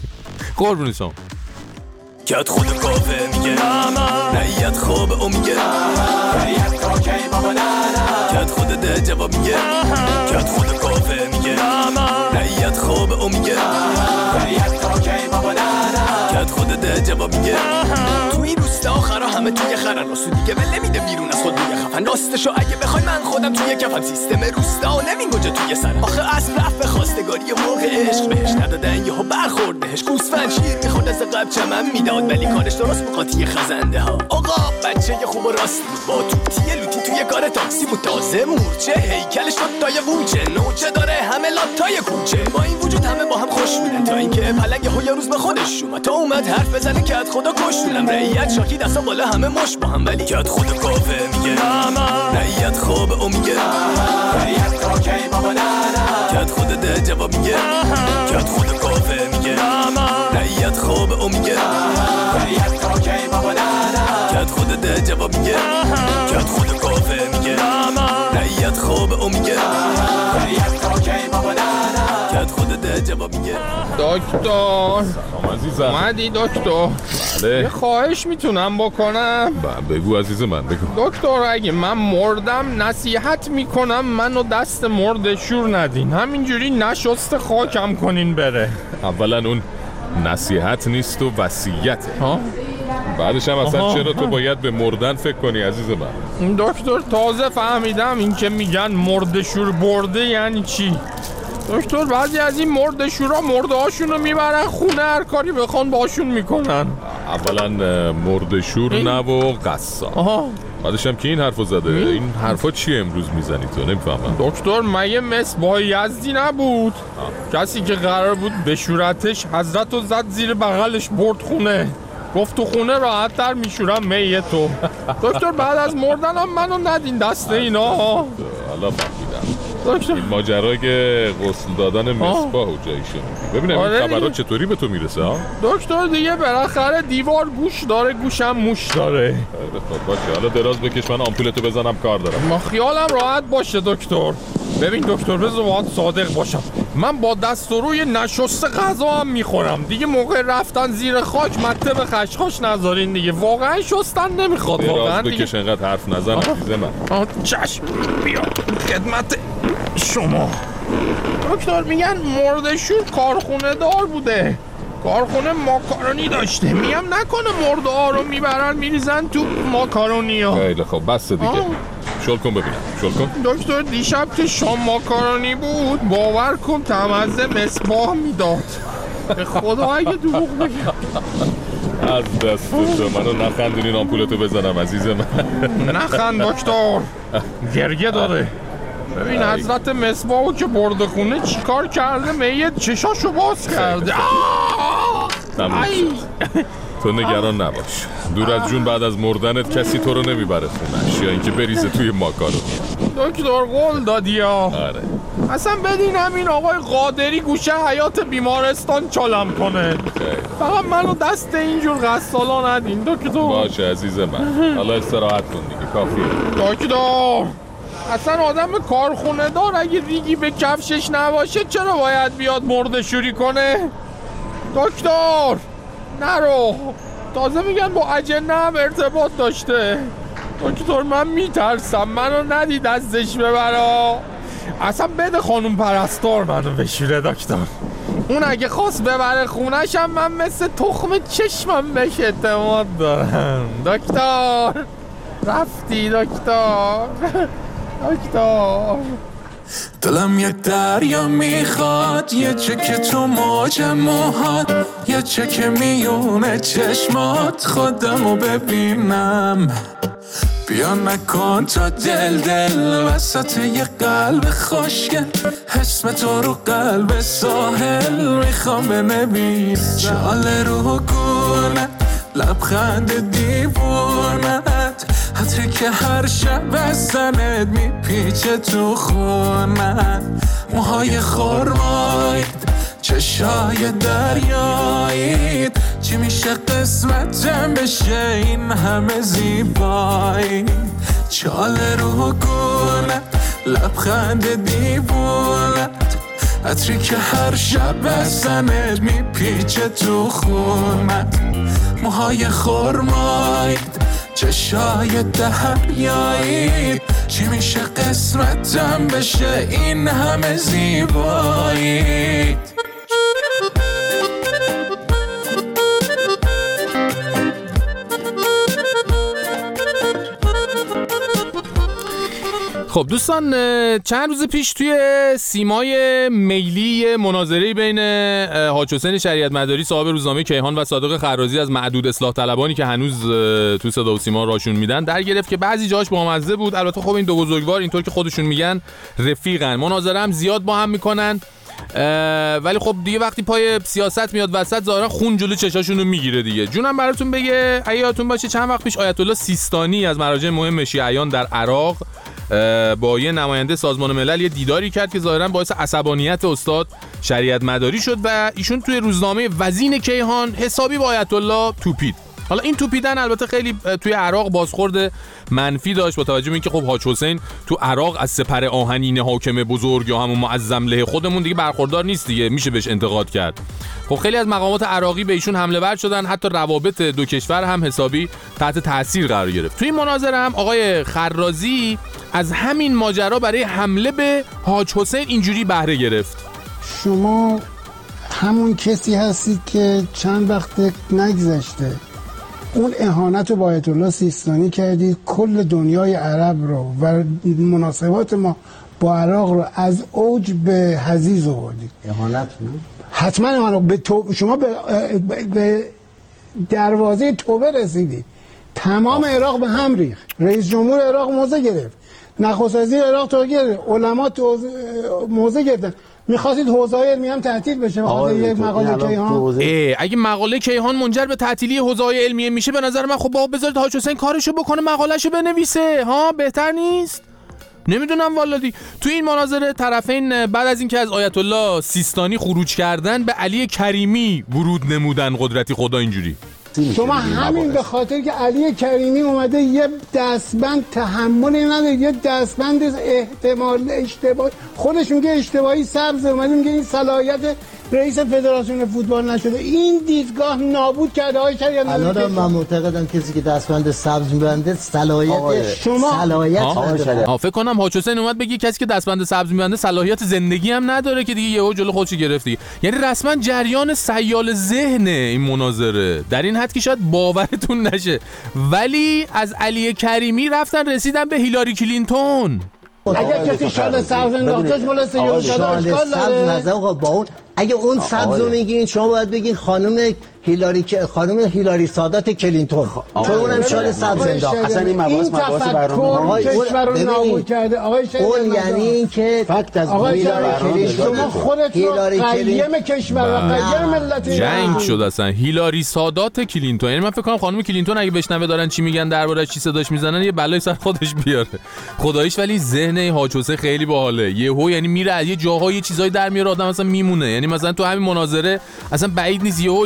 قربون شما. کات خود کافه میگه نیت خواب او میگه نیت کاکی بابا کات خود ده جواب میگه کات خود کافه میگه نیت خواب او میگه نیت کاکی بابا کات خود ده جواب میگه تو این روستا آخرا همه توی خرن راسو دیگه ول نمیده بیرون از خود میگه خفن راستشو اگه بخوای من خودم توی کفن سیستم روستا نمین گوجه توی سر آخه اصل رفت به خواستگاری موقع عشق بهش ندادن یهو برخورد بهش گوسفند شیر میخورد از قبل چمن میداد ولی کارش درست قاطی خزنده ها. آقا بچه خوب و راست بود با توتی لوتی توی کار تاکسی بود، تازه مورچه هیکلش شد تای بوچه نوچه داره همه لاتای کوچه، با این وجود همه با هم خوش بودن تا اینکه پلنگ ها یه روز به خودش اومد تا اومد حرف بزنه کات خدا کشتونم رعیت شاکی دستا بالا همه مش با هم ولی کات خود کافه میگه رعیت خواب او میگه رعیت کاکی بابا کات خود ده جواب میگه کات خود کافه میگه رعیت خواب او میگه رعیت کاکی بابا کات خود ده جواب میگه کات خود کافه میگه رعیت خواب او میگه رعیت کاکی بابا کات خود ده جواب میگه. دکتر سلام عزیزم. اومدی دکتر؟ بله. یه خواهش میتونم بکنم؟ بگو عزیز من بگو. دکتر اگه من مردم نصیحت میکنم منو دست مرده شور ندین، همینجوری نشسته خاکم کنین بره. اولا اون نصیحت نیست و وصیته. ها؟ بعدش هم اصلا چرا تو باید به مردن فکر کنی عزیز من؟ دکتر تازه فهمیدم این که میگن مرده شور برده یعنی چی. دکتر بعضی از این مرده شورا مرده هاشونو میبرن خونه هر کاری بخوان باشون میکنن. اولا مرده شور نه و قصاب. بعدش هم که این حرفو زده. این حرفا چیه امروز میزنی تو نمیفهمم. دکتر مگه مصباح یزدی نبود؟ کسی که قرار بود بشورتش حضرت رو زد زیر بغلش برد خونه، گفت تو خونه راحت تر میشورم میتو. دکتر بعد از مردنم منو ندین دست اینا. حالا فهمیدم. دکتر این ماجرا که غسل دادن مصباح و جایشو ببینم این خبرات چطوری به تو میرسه ها؟ دکتر دیگه بالاخره دیوار گوش داره گوشم موش داره. خب باشه حالا دراز بکش من آمپولتو بزنم کار دارم. ما خیالم راحت باشه دکتر. ببین دکتر بذار باهات صادق باشم، من با دست و روی نشسته غذا هم میخورم دیگه، موقع رفتن زیر خاک مته به خشخاش نذارین دیگه، واقعا شستن نمیخواد واقعا دیگه. بکش انقدر حرف نزن عزیز من. چشم بیا خدمت شما. دکتر میگن مرده‌شور کارخونه دار بوده، کارخونه ماکارونی داشته، میگم نکنه مرده ها رو میبرن میریزن تو ماکارونی ها. خیلی خب بس دیگه. شل کن ببینم شل کن. دکتر دیشب که شام ماکارونی بود باور کن تمزه مصباح میداد. به خدا اگه دروغ بگم. از دست تو منو نخندونین آمپولتو بزنم عزیز من. نخند دکتر، گرگه داره. ببین حضرت مصباحو که برده خونه چیکار کرده، میت چشاشو باز کرده. تو نگران نباش، دور از جون بعد از مردنت کسی تو رو نمیبره خونش یا اینکه بریزه توی ماکارونی. دکتر قول دادی ها. آره اصلا بدین همین آقای قادری گوشه حیات بیمارستان چالم کنه، فقط منو دست اینجور غسالا ندین دکتر. باشه عزیز من، حالا استراحت کن دیگه کافیه. دکتر اصلا آدم کارخونه دار اگه ریگی به کفشش نباشه چرا باید بیاد مرده‌شوری کنه؟ دکتر نرو، تازه میگن با اجنه هم ارتباط داشته. دکتر من میترسم منو ندی دستش ببرا. اصلا بده خانوم پرستار منو بشوره دکتر. اون اگه خواست ببره خونشم من مثل تخم چشمم بهش اعتماد دارم. دکتر رفتی دکتر. دکتر دلم یک دریا میخواد، یه چکه تو موج موهات، یه چکه میونه چشمات، خودمو ببینم. بیا نکن تا دل وسط یه قلب خوشگل، اسم تو رو قلب ساحل میخوام بنویسم. چاله رو گونه لبخند دیوونت، حتی که هر شب بزنت میپیچه تو خونت. موهای خرمایید، چشای دریایید، چی میشه قسمتم بشه این همه زیبایی. چاله رو گونه لبخند دیوونت، عطری که هر شب بزنت میپیچه تو خونت. موهای خرمایید، چشای دریایید، چی میشه قسمتم بشه این همه زیبایی. خب دوستان، چند روز پیش توی سیمای میلی مناظره بین حاج حسین شریعت مداری صاحب روزنامه کیهان و صادق خرازی از معدود اصلاح طلبانی که هنوز تو صدا و سیما راشون میدن در گرفت که بعضی جاش بامزه بود. البته خب این دو بزرگوار اینطور که خودشون میگن رفیقن، مناظره هم زیاد با هم میکنن، ولی خب دیگه وقتی پای سیاست میاد وسط ظاهرا خون جلو چشاشون رو میگیره دیگه. جونم براتون بگه اگه یادتون باشه چند وقت پیش آیت الله سیستانی از مراجع مهم شیعیان در عراق با یه نماینده سازمان ملل یه دیداری کرد که ظاهرا باعث عصبانیت استاد شریعت مداری شد و ایشون توی روزنامه وزین کیهان حسابی با آیت الله توپید. حالا این توپیدن البته خیلی توی عراق بازخورد منفی داشت با توجه به اینکه خب حاج حسین تو عراق از سپر آهنین حاکم بزرگ یا همون معظم له خودمون دیگه برخوردار نیست دیگه، میشه بهش انتقاد کرد. خب خیلی از مقامات عراقی به ایشون حمله ور شدن، حتی روابط دو کشور هم حسابی تحت تاثیر قرار گرفت. توی این مناظره هم آقای خرازی از همین ماجرا برای حمله به حاج حسین اینجوری بهره گرفت. شما همون کسی هستید که چند وقت نگذشته اون اهانت رو با آیت الله سیستانی کردید، کل دنیای عرب رو و مناسبات ما با عراق رو از اوج به حضیض آوردید. اهانت نه؟ حتما اهانت. شما به دروازه توبه رسیدید. تمام عراق به هم ریخت. رئیس جمهور عراق موضع گرفت، نخست وزیر عراق تو گرفت، علما موضع گرفتن. می‌خواستید حوزه‌های علمی هم تعطیل بشه بخاطر یک مقاله کیهان. اگه مقاله کیهان منجر به تعطیلی حوزه‌های علمیه میشه به نظر من خب بابا بذارید حاج حسین کارشو بکنه، مقالهشو بنویسه، ها بهتر نیست؟ نمیدونم والله. تو این مناظره طرفین بعد از اینکه از آیت الله سیستانی خروج کردن به علی کریمی ورود نمودن. قدرتی خدا اینجوری. شما همین به خاطر که علی کریمی اومده یه دستبند تحملی نداره، یه دستبند احتمال اشتباه، خودش میگه اشتباهی سبز، اومده میگه این صلاحیت رئیس فدراسیون فوتبال نشده. این دیدگاه نابود کرده های شریعت مداری. الان من معتقدم کسی که دستبند سبز می‌بنده صلاحیت فکر کنم حاج حسین اومد بگه کسی که دستبند سبز می‌بنده صلاحیت زندگی هم نداره که دیگه یهو جلو خودش گرفت دیگه. یعنی رسما جریان سیال ذهن این مناظره در این حد که شاید باورتون نشه، ولی از علی کریمی رفتن رسیدن به هیلاری کلینتون. اگه کسی شال سبز انداختش مال سیال اشکال داره. با اون اگه اون سبزو میگین شما باید بگین خانم هیلاری سادات کلینتون، چون اونم شال سبز انداخت. اصلا این مباحث برنامه کشور رو نابود کرده. آقای اون یعنی این که فقط از هیلاری شما خودتون قیم کشور و قیم ملت جنگ شد اصلا. هیلاری سادات کلینتون، یعنی من فکر کنم خانم کلینتون اگه بشنوه دارن چی میگن درباره‌اش چی صداش میزنن یه بلای سر خودش بیاره خداییش. ولی ذهن حاج حسین خیلی باحاله. یهو یعنی میره از یه جاهای چیزای در میاره آدم اصلا میمونه. یعنی مثلا تو همین مناظره اصلا بعید نیست یهو ایشون چه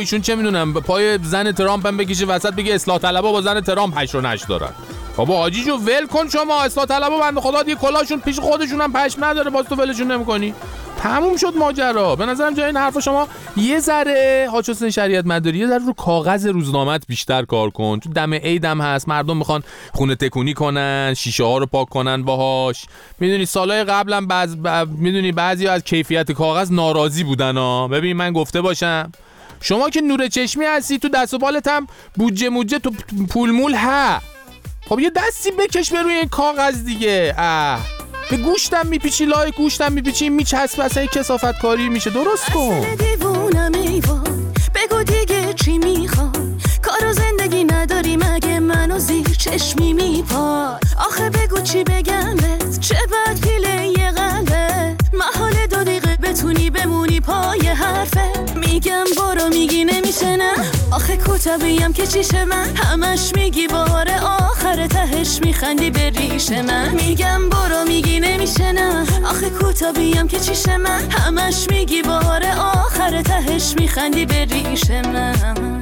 نمیدونم پای زن ترامپ هم بکشه وسط بگه اصلاح طلبا با زن ترامپ 8 و 8 دارن. بابا حاجی جو ول کن شما، اصلاح طلبا بنده خدا دیگه کلاشون پیش خودشون هم پشم نداره، باز تو ولشون نمی‌کنی. تموم شد ماجرا. به نظرم جای این حرفا شما یه ذره حاج حسین شریعت مداری یه ذره رو کاغذ روزنامه‌ات بیشتر کار کن. تو دم عید هم هست، مردم میخوان خونه تکونی کنن، شیشه ها رو پاک کنن باهاش. میدونی سالهای قبلم میدونی بعضی از کیفیت کاغذ ناراضی بودن ها. ببین من گفته باشم شما که نور چشمی هستی، تو دست و بالت هم بودجه تو پول مول ها. خب یه دستی بکش به روی این کاغذ دیگه. به گوشتم میپیچی، لای گوشتم میپیچی، میچسب اصلا کثافت کاری میشه. درست کن. دیوونم ایوان بگو دیگه چی میخوای، کار و زندگی نداری مگه منو زیر چشمی میپای. آخه بگو چی بگم بهت، چه بد پیله یه قلبه، محال 2 دقیقه بتونی بمونی پای حرفه. میگم برو میگی نمیشه نه، آخه کوتاهیم که چیشه من، همش میگی بار آخر تهش میخندی به ریش من. میگم برو میگی نمیشه نه، آخه کوتاهیم که چیشه من، همش میگی بار آخر تهش میخندی به ریش من.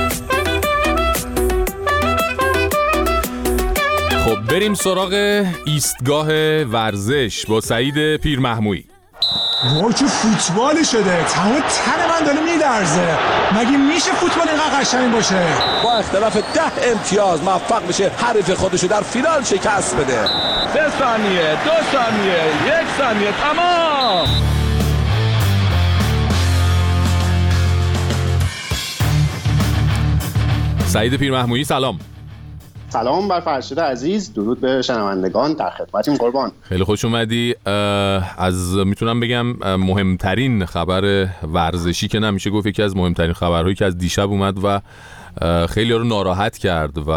خب بریم سراغ ایستگاه ورزش با سعید پیرمحمویی. وای چه فوتبالی شده، تمام تن من داره میلرزه. مگه میشه فوتبال اینقدر قشنگ باشه؟ با اختلاف 10 امتیاز موفق میشه حریف خودشو در فینال شکست بده. 3 ثانیه، 2 ثانیه، 1 ثانیه، تمام. سعید پیرمحمویی سلام. سلام بر فرشید عزیز، درود به شنوندگان، در خدمتیم قربان. خیلی خوش اومدی. از میتونم بگم مهمترین خبر ورزشی که نمیشه گفت یکی از مهمترین خبرهایی که از دیشب اومد و خیلی ها رو ناراحت کرد و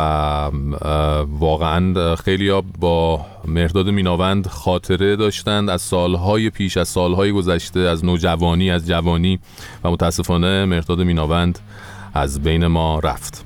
واقعا خیلی ها با مهرداد میناوند خاطره داشتند از سالهای پیش، از سالهای گذشته، از نوجوانی، از جوانی و متاسفانه مهرداد میناوند از بین ما رفت.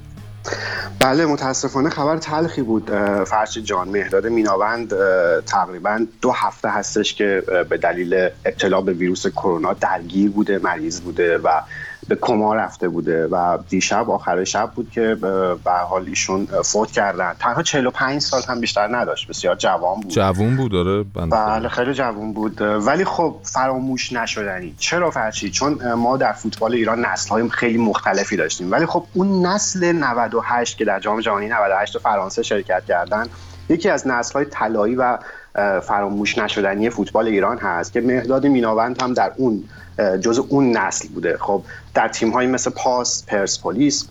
بله متاسفانه خبر تلخی بود فرشید جان. مهرداد میناوند تقریبا 2 هفته هستش که به دلیل ابتلا به ویروس کرونا درگیر بوده، مریض بوده و به کما رفته بوده و دیشب آخر شب بود که به حال ایشون فوت کردن. تنها 45 سال هم بیشتر نداشت، بسیار جوان بود. داره بله خیلی جوان بود، ولی خب فراموش نشدنی. چرا فرشید؟ چون ما در فوتبال ایران نسل‌های خیلی مختلفی داشتیم، ولی خب اون نسل 98 که در جام جهانی 98 فرانسه شرکت کردن یکی از نسل‌های طلایی و فراموش نشدنی فوتبال ایران هست که مهرداد میناوند هم در اون جزء اون نسل بوده. خب در تیم‌هایی مثل پاس، پرسپولیس،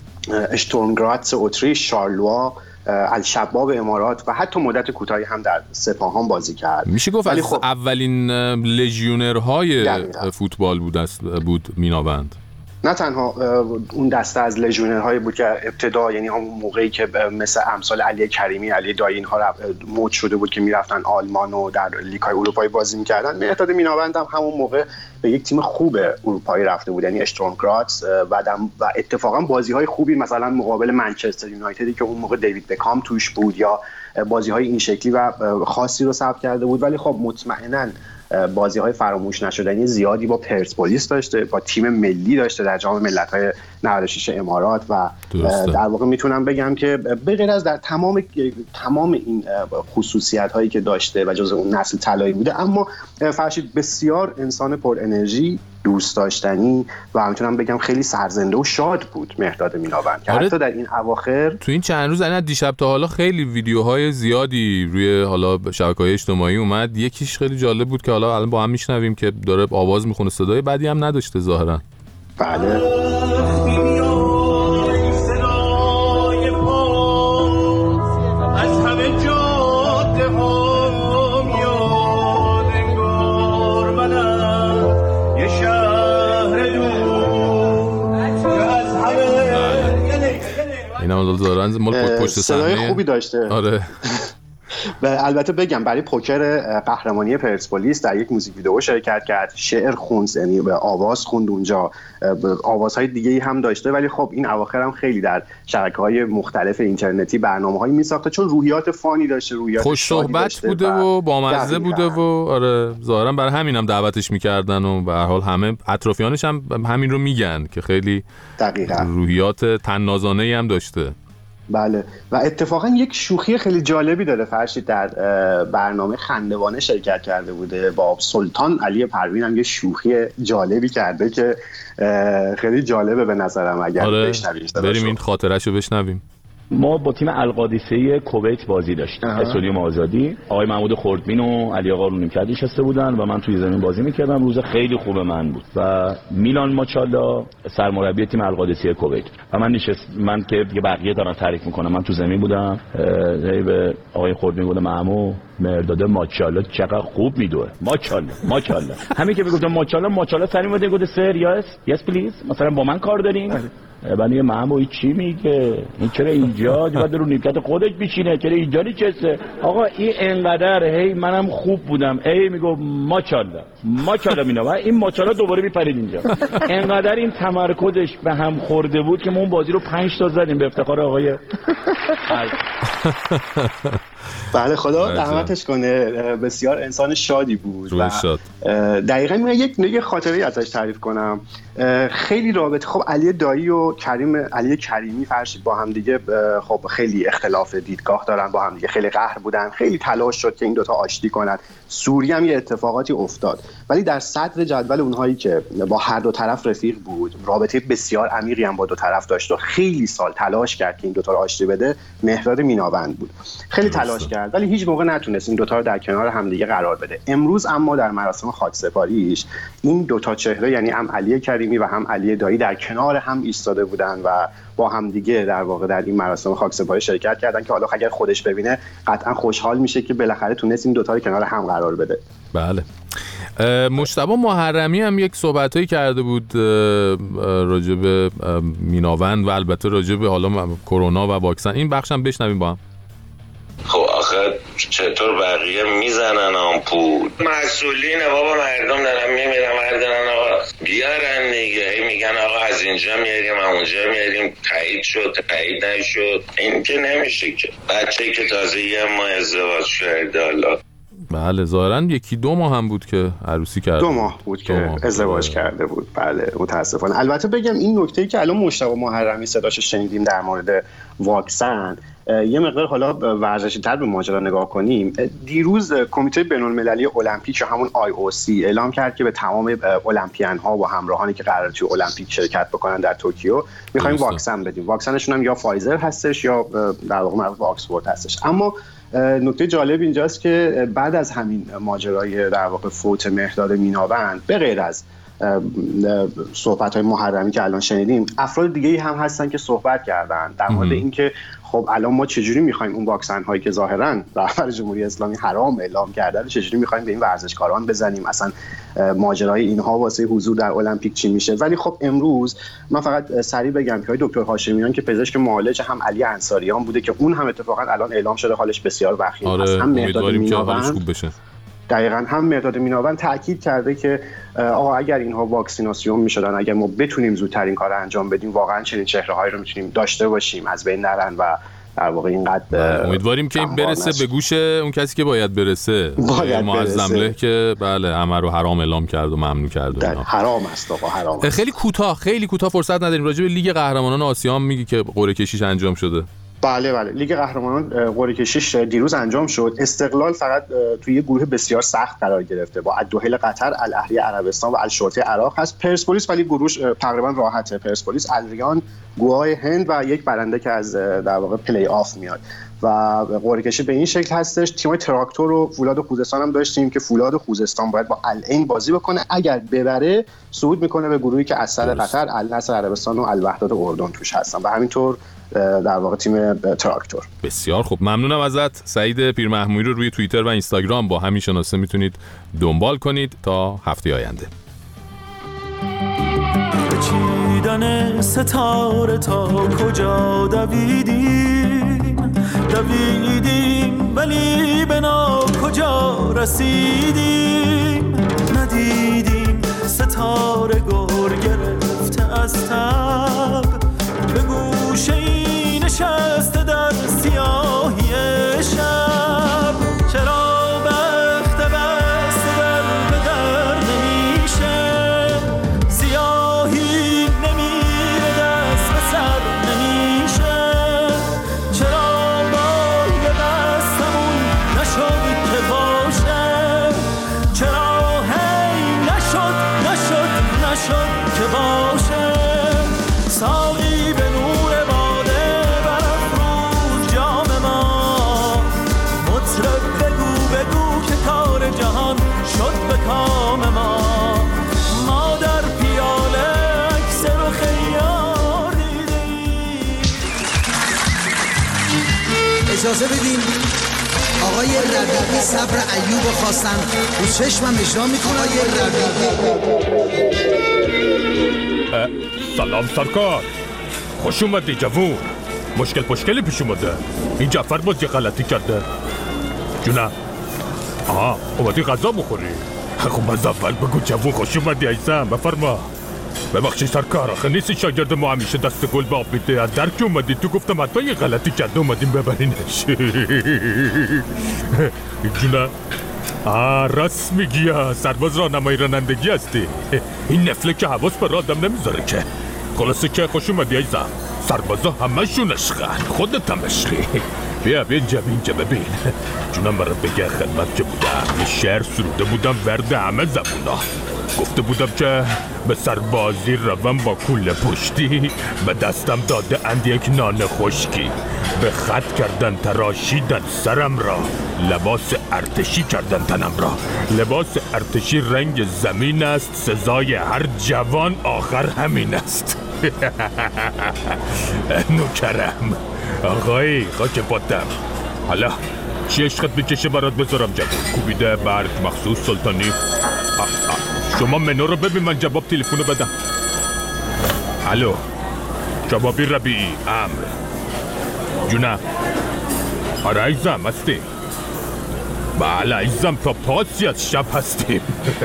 اشتورم گراتس اتریش، شارلوا، الشباب امارات و حتی مدت کوتاهی هم در سپاهان بازی کرد. میشه گفت از خب اولین لژیونرهای فوتبال بود میناوند. نه تنها اون دسته از لژیونرهایی بود که ابتدا، یعنی همون موقعی که مثل امثال علی کریمی، علی دایی اینها مد شده بود که میرفتن آلمان و در لیگ‌های اروپایی بازی می‌کردن، مهرداد میناوند هم همون موقع به یک تیم خوب اروپایی رفته بود، یعنی اشتورم گراتس و اتفاقا بازی‌های خوبی مثلا مقابل منچستر یونایتدی که اون موقع دیوید بکام توش بود یا بازی‌های این شکلی و خاصی رو ثبت کرده بود. ولی خب مطمئناً بازی‌های فراموش نشدنی زیادی با پرسپولیس داشته، با تیم ملی داشته در جام ملت‌های 96 امارات و در واقع میتونم بگم که به غیر از در تمام این خصوصیت‌هایی که داشته و جزء اون نسل طلایی بوده، اما فرشید بسیار انسان پر انرژی، دوست داشتنی و میتونم بگم خیلی سرزنده و شاد بود مهرداد میناوند که حتی در این اواخر تو این چند روز از دیشب تا حالا خیلی ویدیوهای زیادی روی حالا شبکه‌های اجتماعی اومد. یکیش خیلی جالب بود که حالا الان با هم میشنویم که داره آواز میخونه، صدای بدی هم نداشته ظاهرا. بله اینا دارن مال پشت صحنه صدای خوبی داشته. آره و البته بگم برای پوکر قهرمانی پرسپولیس در یک موزیک ویدئو شرکت کرد، شعر خوند، یعنی به آواز خوند اونجا، آوازهای دیگه‌ای هم داشته. ولی خب این اواخر هم خیلی در شبکه‌های مختلف اینترنتی برنامه‌هایی می‌ساخته چون روحیات فانی داشته، روحیات خوش صحبت بوده و بامزه بوده و آره ظاهرا برای همینم دعوتش می‌کردن و به هر حال همه اطرافیانش هم همین رو میگن که خیلی دقیقاً روحیات طنازانه‌ای هم داشته. بله و اتفاقا یک شوخی خیلی جالبی داره. فرشید در برنامه خندوانه شرکت کرده بوده با سلطان علی پروین، هم یه شوخی جالبی کرده که خیلی جالبه به نظرم. اگر بشنویم بریم این خاطره‌شو بشنویم. ما با تیم القادسیه کویت بازی داشتیم، استادیوم آزادی. آقای محمود خردبین و علی آقا رونیمکد نشسته بودن و من توی زمین بازی می‌کردم. روز خیلی خوب من بود و میلان ماچالا سرمربی تیم القادسیه کویت و من که بقیه دارن تعریف می‌کنم، من تو زمین بودم. به آقای خردبین گفتم محمود مرداد ماچالا چقدر خوب میدوه، ماچالا همین که میگفتم ماچالا سری اومد گفت سر یس پلیز، مثلا با من کار دارین؟ بعد محمود چی میگه؟ این چرا اینجا بعد رو نیمکت خودش بشینه، چرا اینجا نشسته؟ آقا این انقدر هی منم خوب بودم هی میگم ماچالا مینا، این ماچالا دوباره میپرید اینجا. انقدر این تمرکزش به هم خورده بود که ما اون بازی رو 5 تا زدیم به افتخار آقای بله خدا رحمتش کنه. بسیار انسان شادی بود و دقیقاً من یک خاطره ازش تعریف کنم. خیلی رابطه خب علی دایی و علی کریمی فرشید با هم دیگه خب خیلی اختلاف دیدگاه دارن، با هم دیگه خیلی قهر بودن، خیلی تلاش شد که این دوتا آشتی کنن. سوریه هم یه اتفاقاتی افتاد ولی در صدر جدول اونهایی که با هر دو طرف رفیق بود، رابطه بسیار عمیقی هم با دو طرف داشت و خیلی سال تلاش کرد که این دوتا رو آشتی بده، مهراد میناوند بود. خیلی تلاش کرد ولی هیچ موقع نتونست این دوتا رو در کنار همدیگه قرار بده. امروز اما در مراسم خاکسپاریش این دوتا چهره، یعنی هم علی کریمی و هم علی دایی، در کنار هم ایستاده بودن و با هم دیگه در واقع در این مراسم خاکسپاری شرکت کردن که حالا اگر خودش ببینه قطعا خوشحال میشه که بالاخره تونست این دوتا رو کنار هم قرار بده. بله. مجتبی محرمی هم یک صحبتایی کرده بود راجع به میناوند و البته راجع به حالا کرونا و واکسن. این بخش هم بشنویم با هم. خب آخه چطور بقیه میزنن آمپول؟ مسئولین بابا، مردم دارن میمیرن، مردن آقا بیارن دیگه. میگن آقا از اینجا میاریم اونجا میاریم، تایید شد تایید نشد، این که نمیشه که. بچه‌ای که تازه یه ماه ازدواج کرده حالا. بله ظاهراً 1-2 ماه هم بود که عروسی کرده. 2 ماه بود که ازدواج کرده بود. بله متاسفانه. البته بگم این نکته‌ای که الان مجتبی محرمی صداشو شنیدیم در مورد واکسن، یه مقدار حالا ورزشی‌تر به ماجرا نگاه کنیم. دیروز کمیته بین‌المللی المپیک یا همون IOC اعلام کرد که به تمام المپیان‌ها و همراهانی که قراره توی المپیک شرکت بکنن در توکیو می‌خوایم واکسن بدیم. واکسنشون هم یا فایزر هستش یا در واقع معروف به آکسفورد هستش. اما نکته جالب اینجاست که بعد از همین ماجرای در واقع فوت مهرداد میناوند، به غیر از صحبت‌های محرمی که الان شنیدیم، افراد دیگه‌ای هم هستن که صحبت کردن در مورد اینکه خب الان ما چجوری می‌خوایم اون واکسن هایی که ظاهراً رهبر جمهوری اسلامی حرام اعلام کرده چجوری می‌خوایم به این ورزشکاران بزنیم، اصلا ماجرای اینها واسه حضور در المپیک چی میشه. ولی خب امروز من فقط سریع بگم که دکتر هاشمیان که پزشک معالج هم علی انصاریان بوده که اون هم اتفاقاً الان اعلام شده حالش بسیار وخیم است. هم مهرداد میناوند دقیقاً هم مهرداد میناوند تاکید کرده که آقا اگر اینها واکسیناسیون میشدن، اگر ما بتونیم زودتر این کار انجام بدیم، واقعاً چنین چهره‌هایی رو میتونیم داشته باشیم، از بین نرن و در واقع اینقدر امیدواریم که این برسه به گوش اون کسی که باید برسه. معظم که بله همه رو حرام اعلام کرد و ممنوع کرد. حرام است آقا، حرام است. خیلی کوتاه فرصت نداریم. راجع به لیگ قهرمانان آسیا هم میگی که قرعه کشیش انجام شده. بله لیگ قهرمانان قرعه کشیش دیروز انجام شد. استقلال فقط توی یه گروه بسیار سخت قرار گرفته با الدوحیل قطر، الاهلی عربستان و الشرطه عراق هست. پرسپولیس ولی گروهش تقریبا راحته. پرسپولیس، الریان، گوهای هند و یک برنده که از در واقع پلی آف میاد و قرعه کشی به این شکل هستش. تیم‌های تراکتور و فولاد خوزستان هم داشتیم که فولاد خوزستان باید با العین بازی بکنه، اگر ببره صعود میکنه به گروهی که اسد قطر، النصر عربستان و الوحدات اردن توش هستن و همینطور در واقع تیم تراکتور. بسیار خوب، ممنونم ازت. سعید پیرمحمودی رو روی توییتر و اینستاگرام با همین شناسه میتونید دنبال کنید تا هفته آینده. چیدن ستاره تا کجا دویدیم، دویدیم ولی به کجا رسیدیم، ندیدیم ستاره گر گرفته از تب، به گوشه ای نشسته در سیاهی شب. چرا بخت بسته در به در نمیشه، سیاهی نمیره دست به سر نمیشه. چرا بای دستمون نشد که باشه، چرا هی نشد که باشه. ساقی به نور باده برافروز جام ما، مطرب بگو که کار جهان شد به کام ما. ما در پیاله عکس رو خیار دیدیم. اجازه بدین آقای ربیعی صبر ایوب خواستن رو چشمم اجرا میکنه. آقای سلام سرکار، خوش اومدی جوون. مشکلی پیش اومده. این جعفر باز یه غلطی کرده. جونم اومدی غذا بخوری؟ خب از اول بگو جوون خوش اومدی عزیزم، بفرما. ببخشی سرکار، آخه نیستی شاگرد ما همیشه دست گل به آب میده. از درک اومدی تو، گفتم حتی یه غلطی کرده اومدیم ببرینش. جونم راست میگی، سرباز راهنمای رانندگی هستی. این نفله که حواس بر آدم نمیذاره که. خلاصه که خوش اومدی عزیزم. سربازا همشون عشقن، خودت هم عشقی. بیا اینجا ببین. جونم برات بگه خدمت که بودم یه شعر سروده بودم ورد همه زبونا. گفته بودم که به سربازی روم با کوله پشتی، به دستم داده اند یک نان خشکی. به خط کردن تراشیدن سرم را، لباس ارتشی کردن تنم را. لباس ارتشی رنگ زمین است، سزای هر جوان آخر همین است. نوکرم آقای خاک پاتم. حالا چی عشقت بکشه برات بذارم جوان؟ کوبیده، برگ، مخصوص، سلطانی. شما منو رو ببین، من جواب تلفنو بدم. الو جوابی ربیعی امر. جونم آره عزیزم هستیم. بله عزیزم تا پاسی از شب هستیم.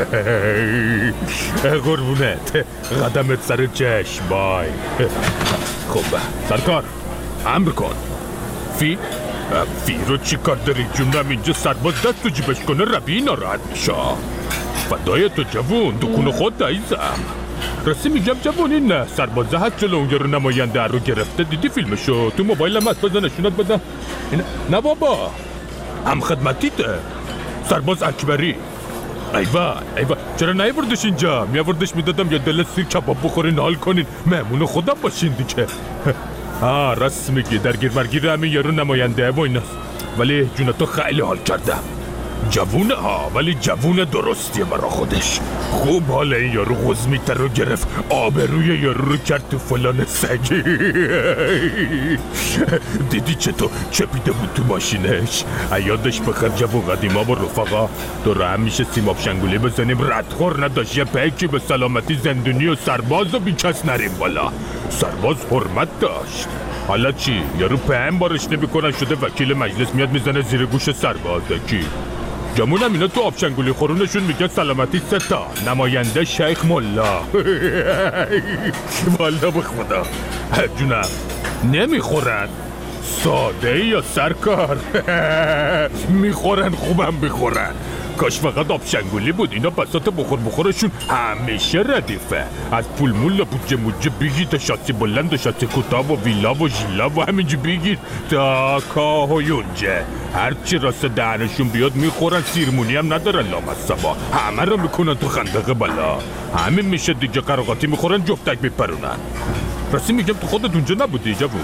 قربونت، قدمت سر چشم. بای. خب سرکار امر کن. فی رو چی کار داری جونم؟ اینجا سرباز دست تو جیبش کنه ربیعی ناراحت میشه. فدای تو جوون، دکون خود عزیزم. راستی میگم جوون، این سربازه هست جلو اون یارو نماینده رو گرفته، دیدی فیلمشو؟ تو موبایلم هست، بزن نشونت بدم. نه بابا، هم خدمتیته، سرباز اکبری. ایوه چرا نیوردش اینجا؟ میوردش میدادم یه دل سیر کباب بخورین حال کنین، مهمون خودم باشین دیگه. راست میگی، درگیر مرگیر همین یارو نماینده و ایناست. ولی جون تو خیلی حال کردم. جوونه ولی جوون درستیه برا خودش. خوب حال این یارو غزمیتر رو گرفت، آبروی یارو رو کرد تو فلان سگی. دیدی چپیده بود تو ماشینش؟ یادش بخیر جوون قدیما با رفقا دور هم میشه سیماب شنگولی بزنیم، ردخور نداشت یه پیکی به سلامتی زندونی و سرباز و بیکس نریم بالا. سرباز حرمت داشت. حالا چی؟ یارو پهم بارش نمیکنن شده وکیل مجلس میاد میزنه زیر گوش سرباز. کی؟ جمونم اینا تو آبشنگولی خورونشون میگه سلامتی 3 تا، نماینده شیخ ملا. والا به خدا جونم نمیخورن. ساده یا سرکار؟ میخورن، خوبم بخورن. کاش فقط آبشنگولی بود. اینا بساط بخورشون همیشه ردیفه. از پول مولا بوجه موجه بگیر تا شاسی بلند و شاسی کوتاه و ویلا و ژیلا و همینجا بگیر تا کاه و یونجه. هرچی راست دهنشون بیاد میخورن، سیرمونی هم ندارن لامصبا، همه رو میکنن تو خندق بالا. همین میشه دیگه، قراقاتی میخورن جفتک میپرونن. راستی میگم تو خودت اونجا نبودی جوون؟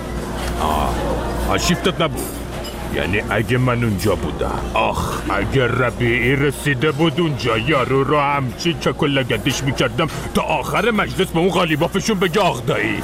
شیفتت نبود؟ یعنی اگه من اونجا بودم، اگه ربیعی رسیده بود اونجا، یارو رو همچی چک و لگدش میکردم تا آخر مجلس به اون غالیبافشون بگه آخ دایی.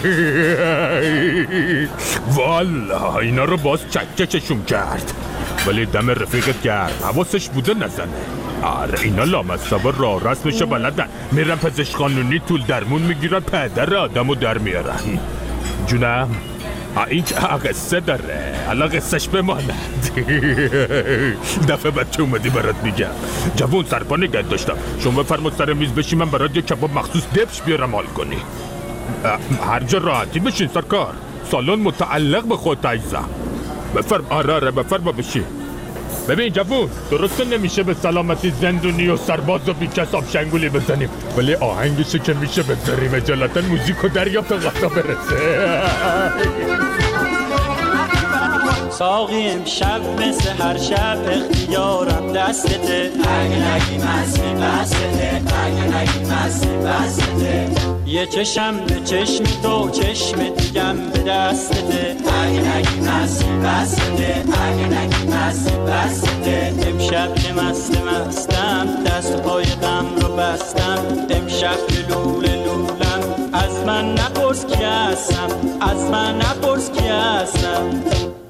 والا اینا رو باز چکششون کرد، ولی دم رفیقت کرد، حواسش بوده نزنه. آره اینا لامصبا راه رسمش بلدن، میرن پزشک قانونی طول درمون میگیرن، پدر آدمو در میارن. جونم این که قصه داره، الان قصهش بماند. دفعه بعد که اومدی برات میگم. جوون سرپا نگه داشتم، شما بفرمود سر میز بشی، من برات یه کباب مخصوص دبش بیارم حال کنی. هر جا راحتی بشین سرکار، سالن متعلق به خودت عزیزم. بفرم. آره بفرما بشی. ببین جوون، درسته نمیشه به سلامتی زندونی و سرباز و بیکس آب شنگولی بزنیم، ولی آهنگشو که میشه بذاریم، اجالتا موزیک و دریا تا غذا برسه. ساقی امشب مثل هر شب اختیارم دستته، اگه نگی مستی بستته، اگه نگی مستی بستته، یه چشم به چشمی تو چشم دیگم به دستته، اگه نگی مستی بستته، اگه نگی مستی بستته، امشب که مستم دست پای غم رو بستم، امشب که لولم از من نپرس کی هستم، از من نپرس کی هستم.